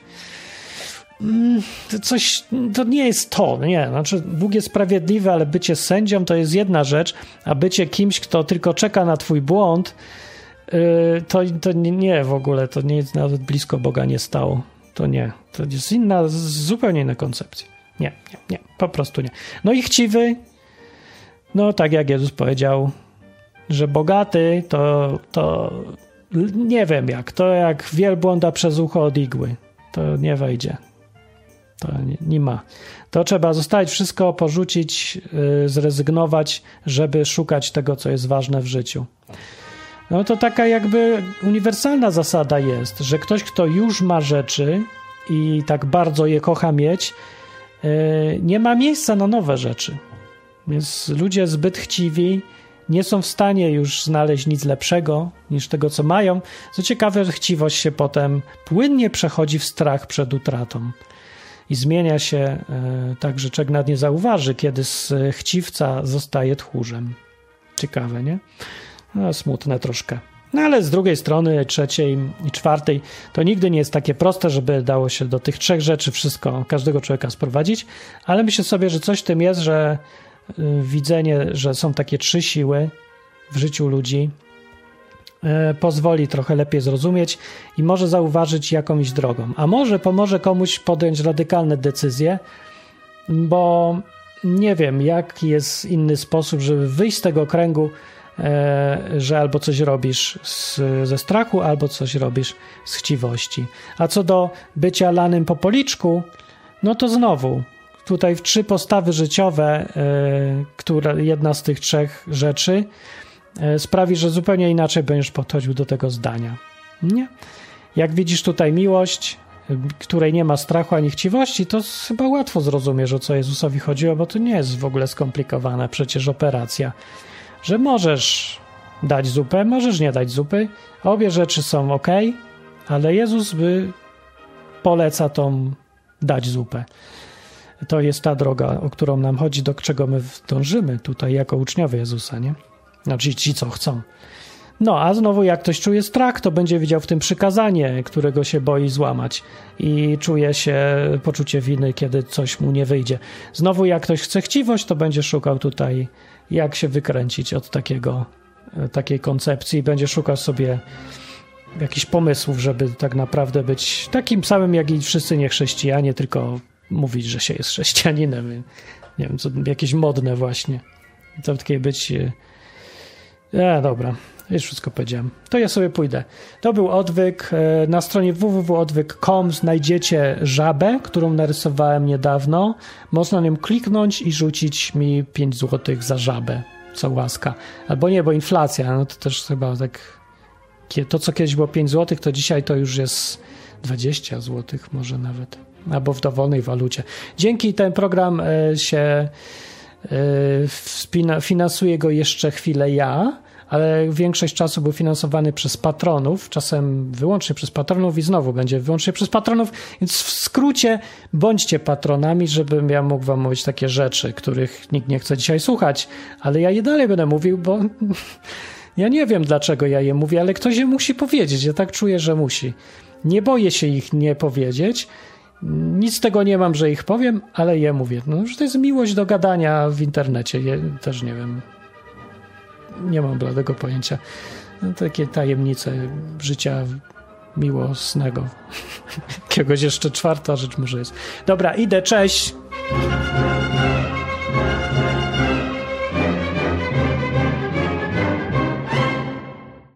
Coś, to nie jest to, nie. Znaczy, Bóg jest sprawiedliwy, ale bycie sędzią to jest jedna rzecz, a bycie kimś, kto tylko czeka na twój błąd, to, to nie, nie w ogóle, to nie jest nawet blisko Boga nie stało. To nie, to jest inna, zupełnie inna koncepcja. Nie, nie, nie, po prostu nie. No i chciwy, no tak jak Jezus powiedział, że bogaty to, to nie wiem jak, to jak wielbłąda przez ucho od igły, to nie wejdzie, to nie, nie ma. To trzeba zostawić wszystko, porzucić, yy, zrezygnować, żeby szukać tego, co jest ważne w życiu. No to taka jakby uniwersalna zasada jest, że ktoś, kto już ma rzeczy i tak bardzo je kocha mieć, nie ma miejsca na nowe rzeczy. Więc ludzie zbyt chciwi nie są w stanie już znaleźć nic lepszego niż tego, co mają. Co ciekawe, chciwość się potem płynnie przechodzi w strach przed utratą i zmienia się tak, że człowiek nawet nie zauważy, kiedy z chciwca zostaje tchórzem. Ciekawe, nie? No, smutne troszkę. No ale z drugiej strony, trzeciej i czwartej, to nigdy nie jest takie proste, żeby dało się do tych trzech rzeczy wszystko, każdego człowieka sprowadzić, ale myślę sobie, że coś w tym jest, że y, widzenie, że są takie trzy siły w życiu ludzi y, pozwoli trochę lepiej zrozumieć i może zauważyć jakąś drogą. A może pomoże komuś podjąć radykalne decyzje, bo nie wiem, jaki jest inny sposób, żeby wyjść z tego kręgu, że albo coś robisz z, ze strachu, albo coś robisz z chciwości. A co do bycia lanym po policzku, no to znowu tutaj w trzy postawy życiowe, yy, które jedna z tych trzech rzeczy yy, sprawi, że zupełnie inaczej będziesz podchodził do tego zdania. Nie? Jak widzisz tutaj miłość, której nie ma strachu ani chciwości, to chyba łatwo zrozumiesz, o co Jezusowi chodziło, bo to nie jest w ogóle skomplikowana przecież operacja, że możesz dać zupę, możesz nie dać zupy, obie rzeczy są ok, ale Jezus by poleca tą dać zupę. To jest ta droga, o którą nam chodzi, do czego my dążymy tutaj jako uczniowie Jezusa, nie? Znaczy ci, co chcą. No, a znowu jak ktoś czuje strach, to będzie widział w tym przykazanie, którego się boi złamać i czuje się poczucie winy, kiedy coś mu nie wyjdzie. Znowu jak ktoś chce chciwość, to będzie szukał tutaj, jak się wykręcić od takiego, takiej koncepcji i będzie szukał sobie jakichś pomysłów, żeby tak naprawdę być takim samym, jak i wszyscy niechrześcijanie, tylko mówić, że się jest chrześcijaninem. Nie wiem, co, jakieś modne właśnie. To takie być... E, dobra. Już wszystko powiedziałem. To ja sobie pójdę. To był odwyk. Na stronie w w w kropka odwyk kropka com znajdziecie żabę, którą narysowałem niedawno. Można na nią kliknąć i rzucić mi pięć złotych za żabę. Co łaska. Albo nie, bo inflacja. No to też chyba tak... To, co kiedyś było pięć złotych, to dzisiaj to już jest dwadzieścia złotych może nawet. Albo w dowolnej walucie. Dzięki ten program się finansuje go jeszcze chwilę ja, ale większość czasu był finansowany przez patronów, czasem wyłącznie przez patronów i znowu będzie wyłącznie przez patronów, więc w skrócie bądźcie patronami, żebym ja mógł wam mówić takie rzeczy, których nikt nie chce dzisiaj słuchać, ale ja je dalej będę mówił, bo ja nie wiem, dlaczego ja je mówię, ale ktoś je musi powiedzieć, ja tak czuję, że musi. Nie boję się ich nie powiedzieć, nic z tego nie mam, że ich powiem, ale je mówię. No, że to jest miłość do gadania w internecie, je, też nie wiem. Nie mam bladego pojęcia. No, takie tajemnice życia miłosnego. Jakiegoś jeszcze czwarta rzecz może jest. Dobra, idę, cześć!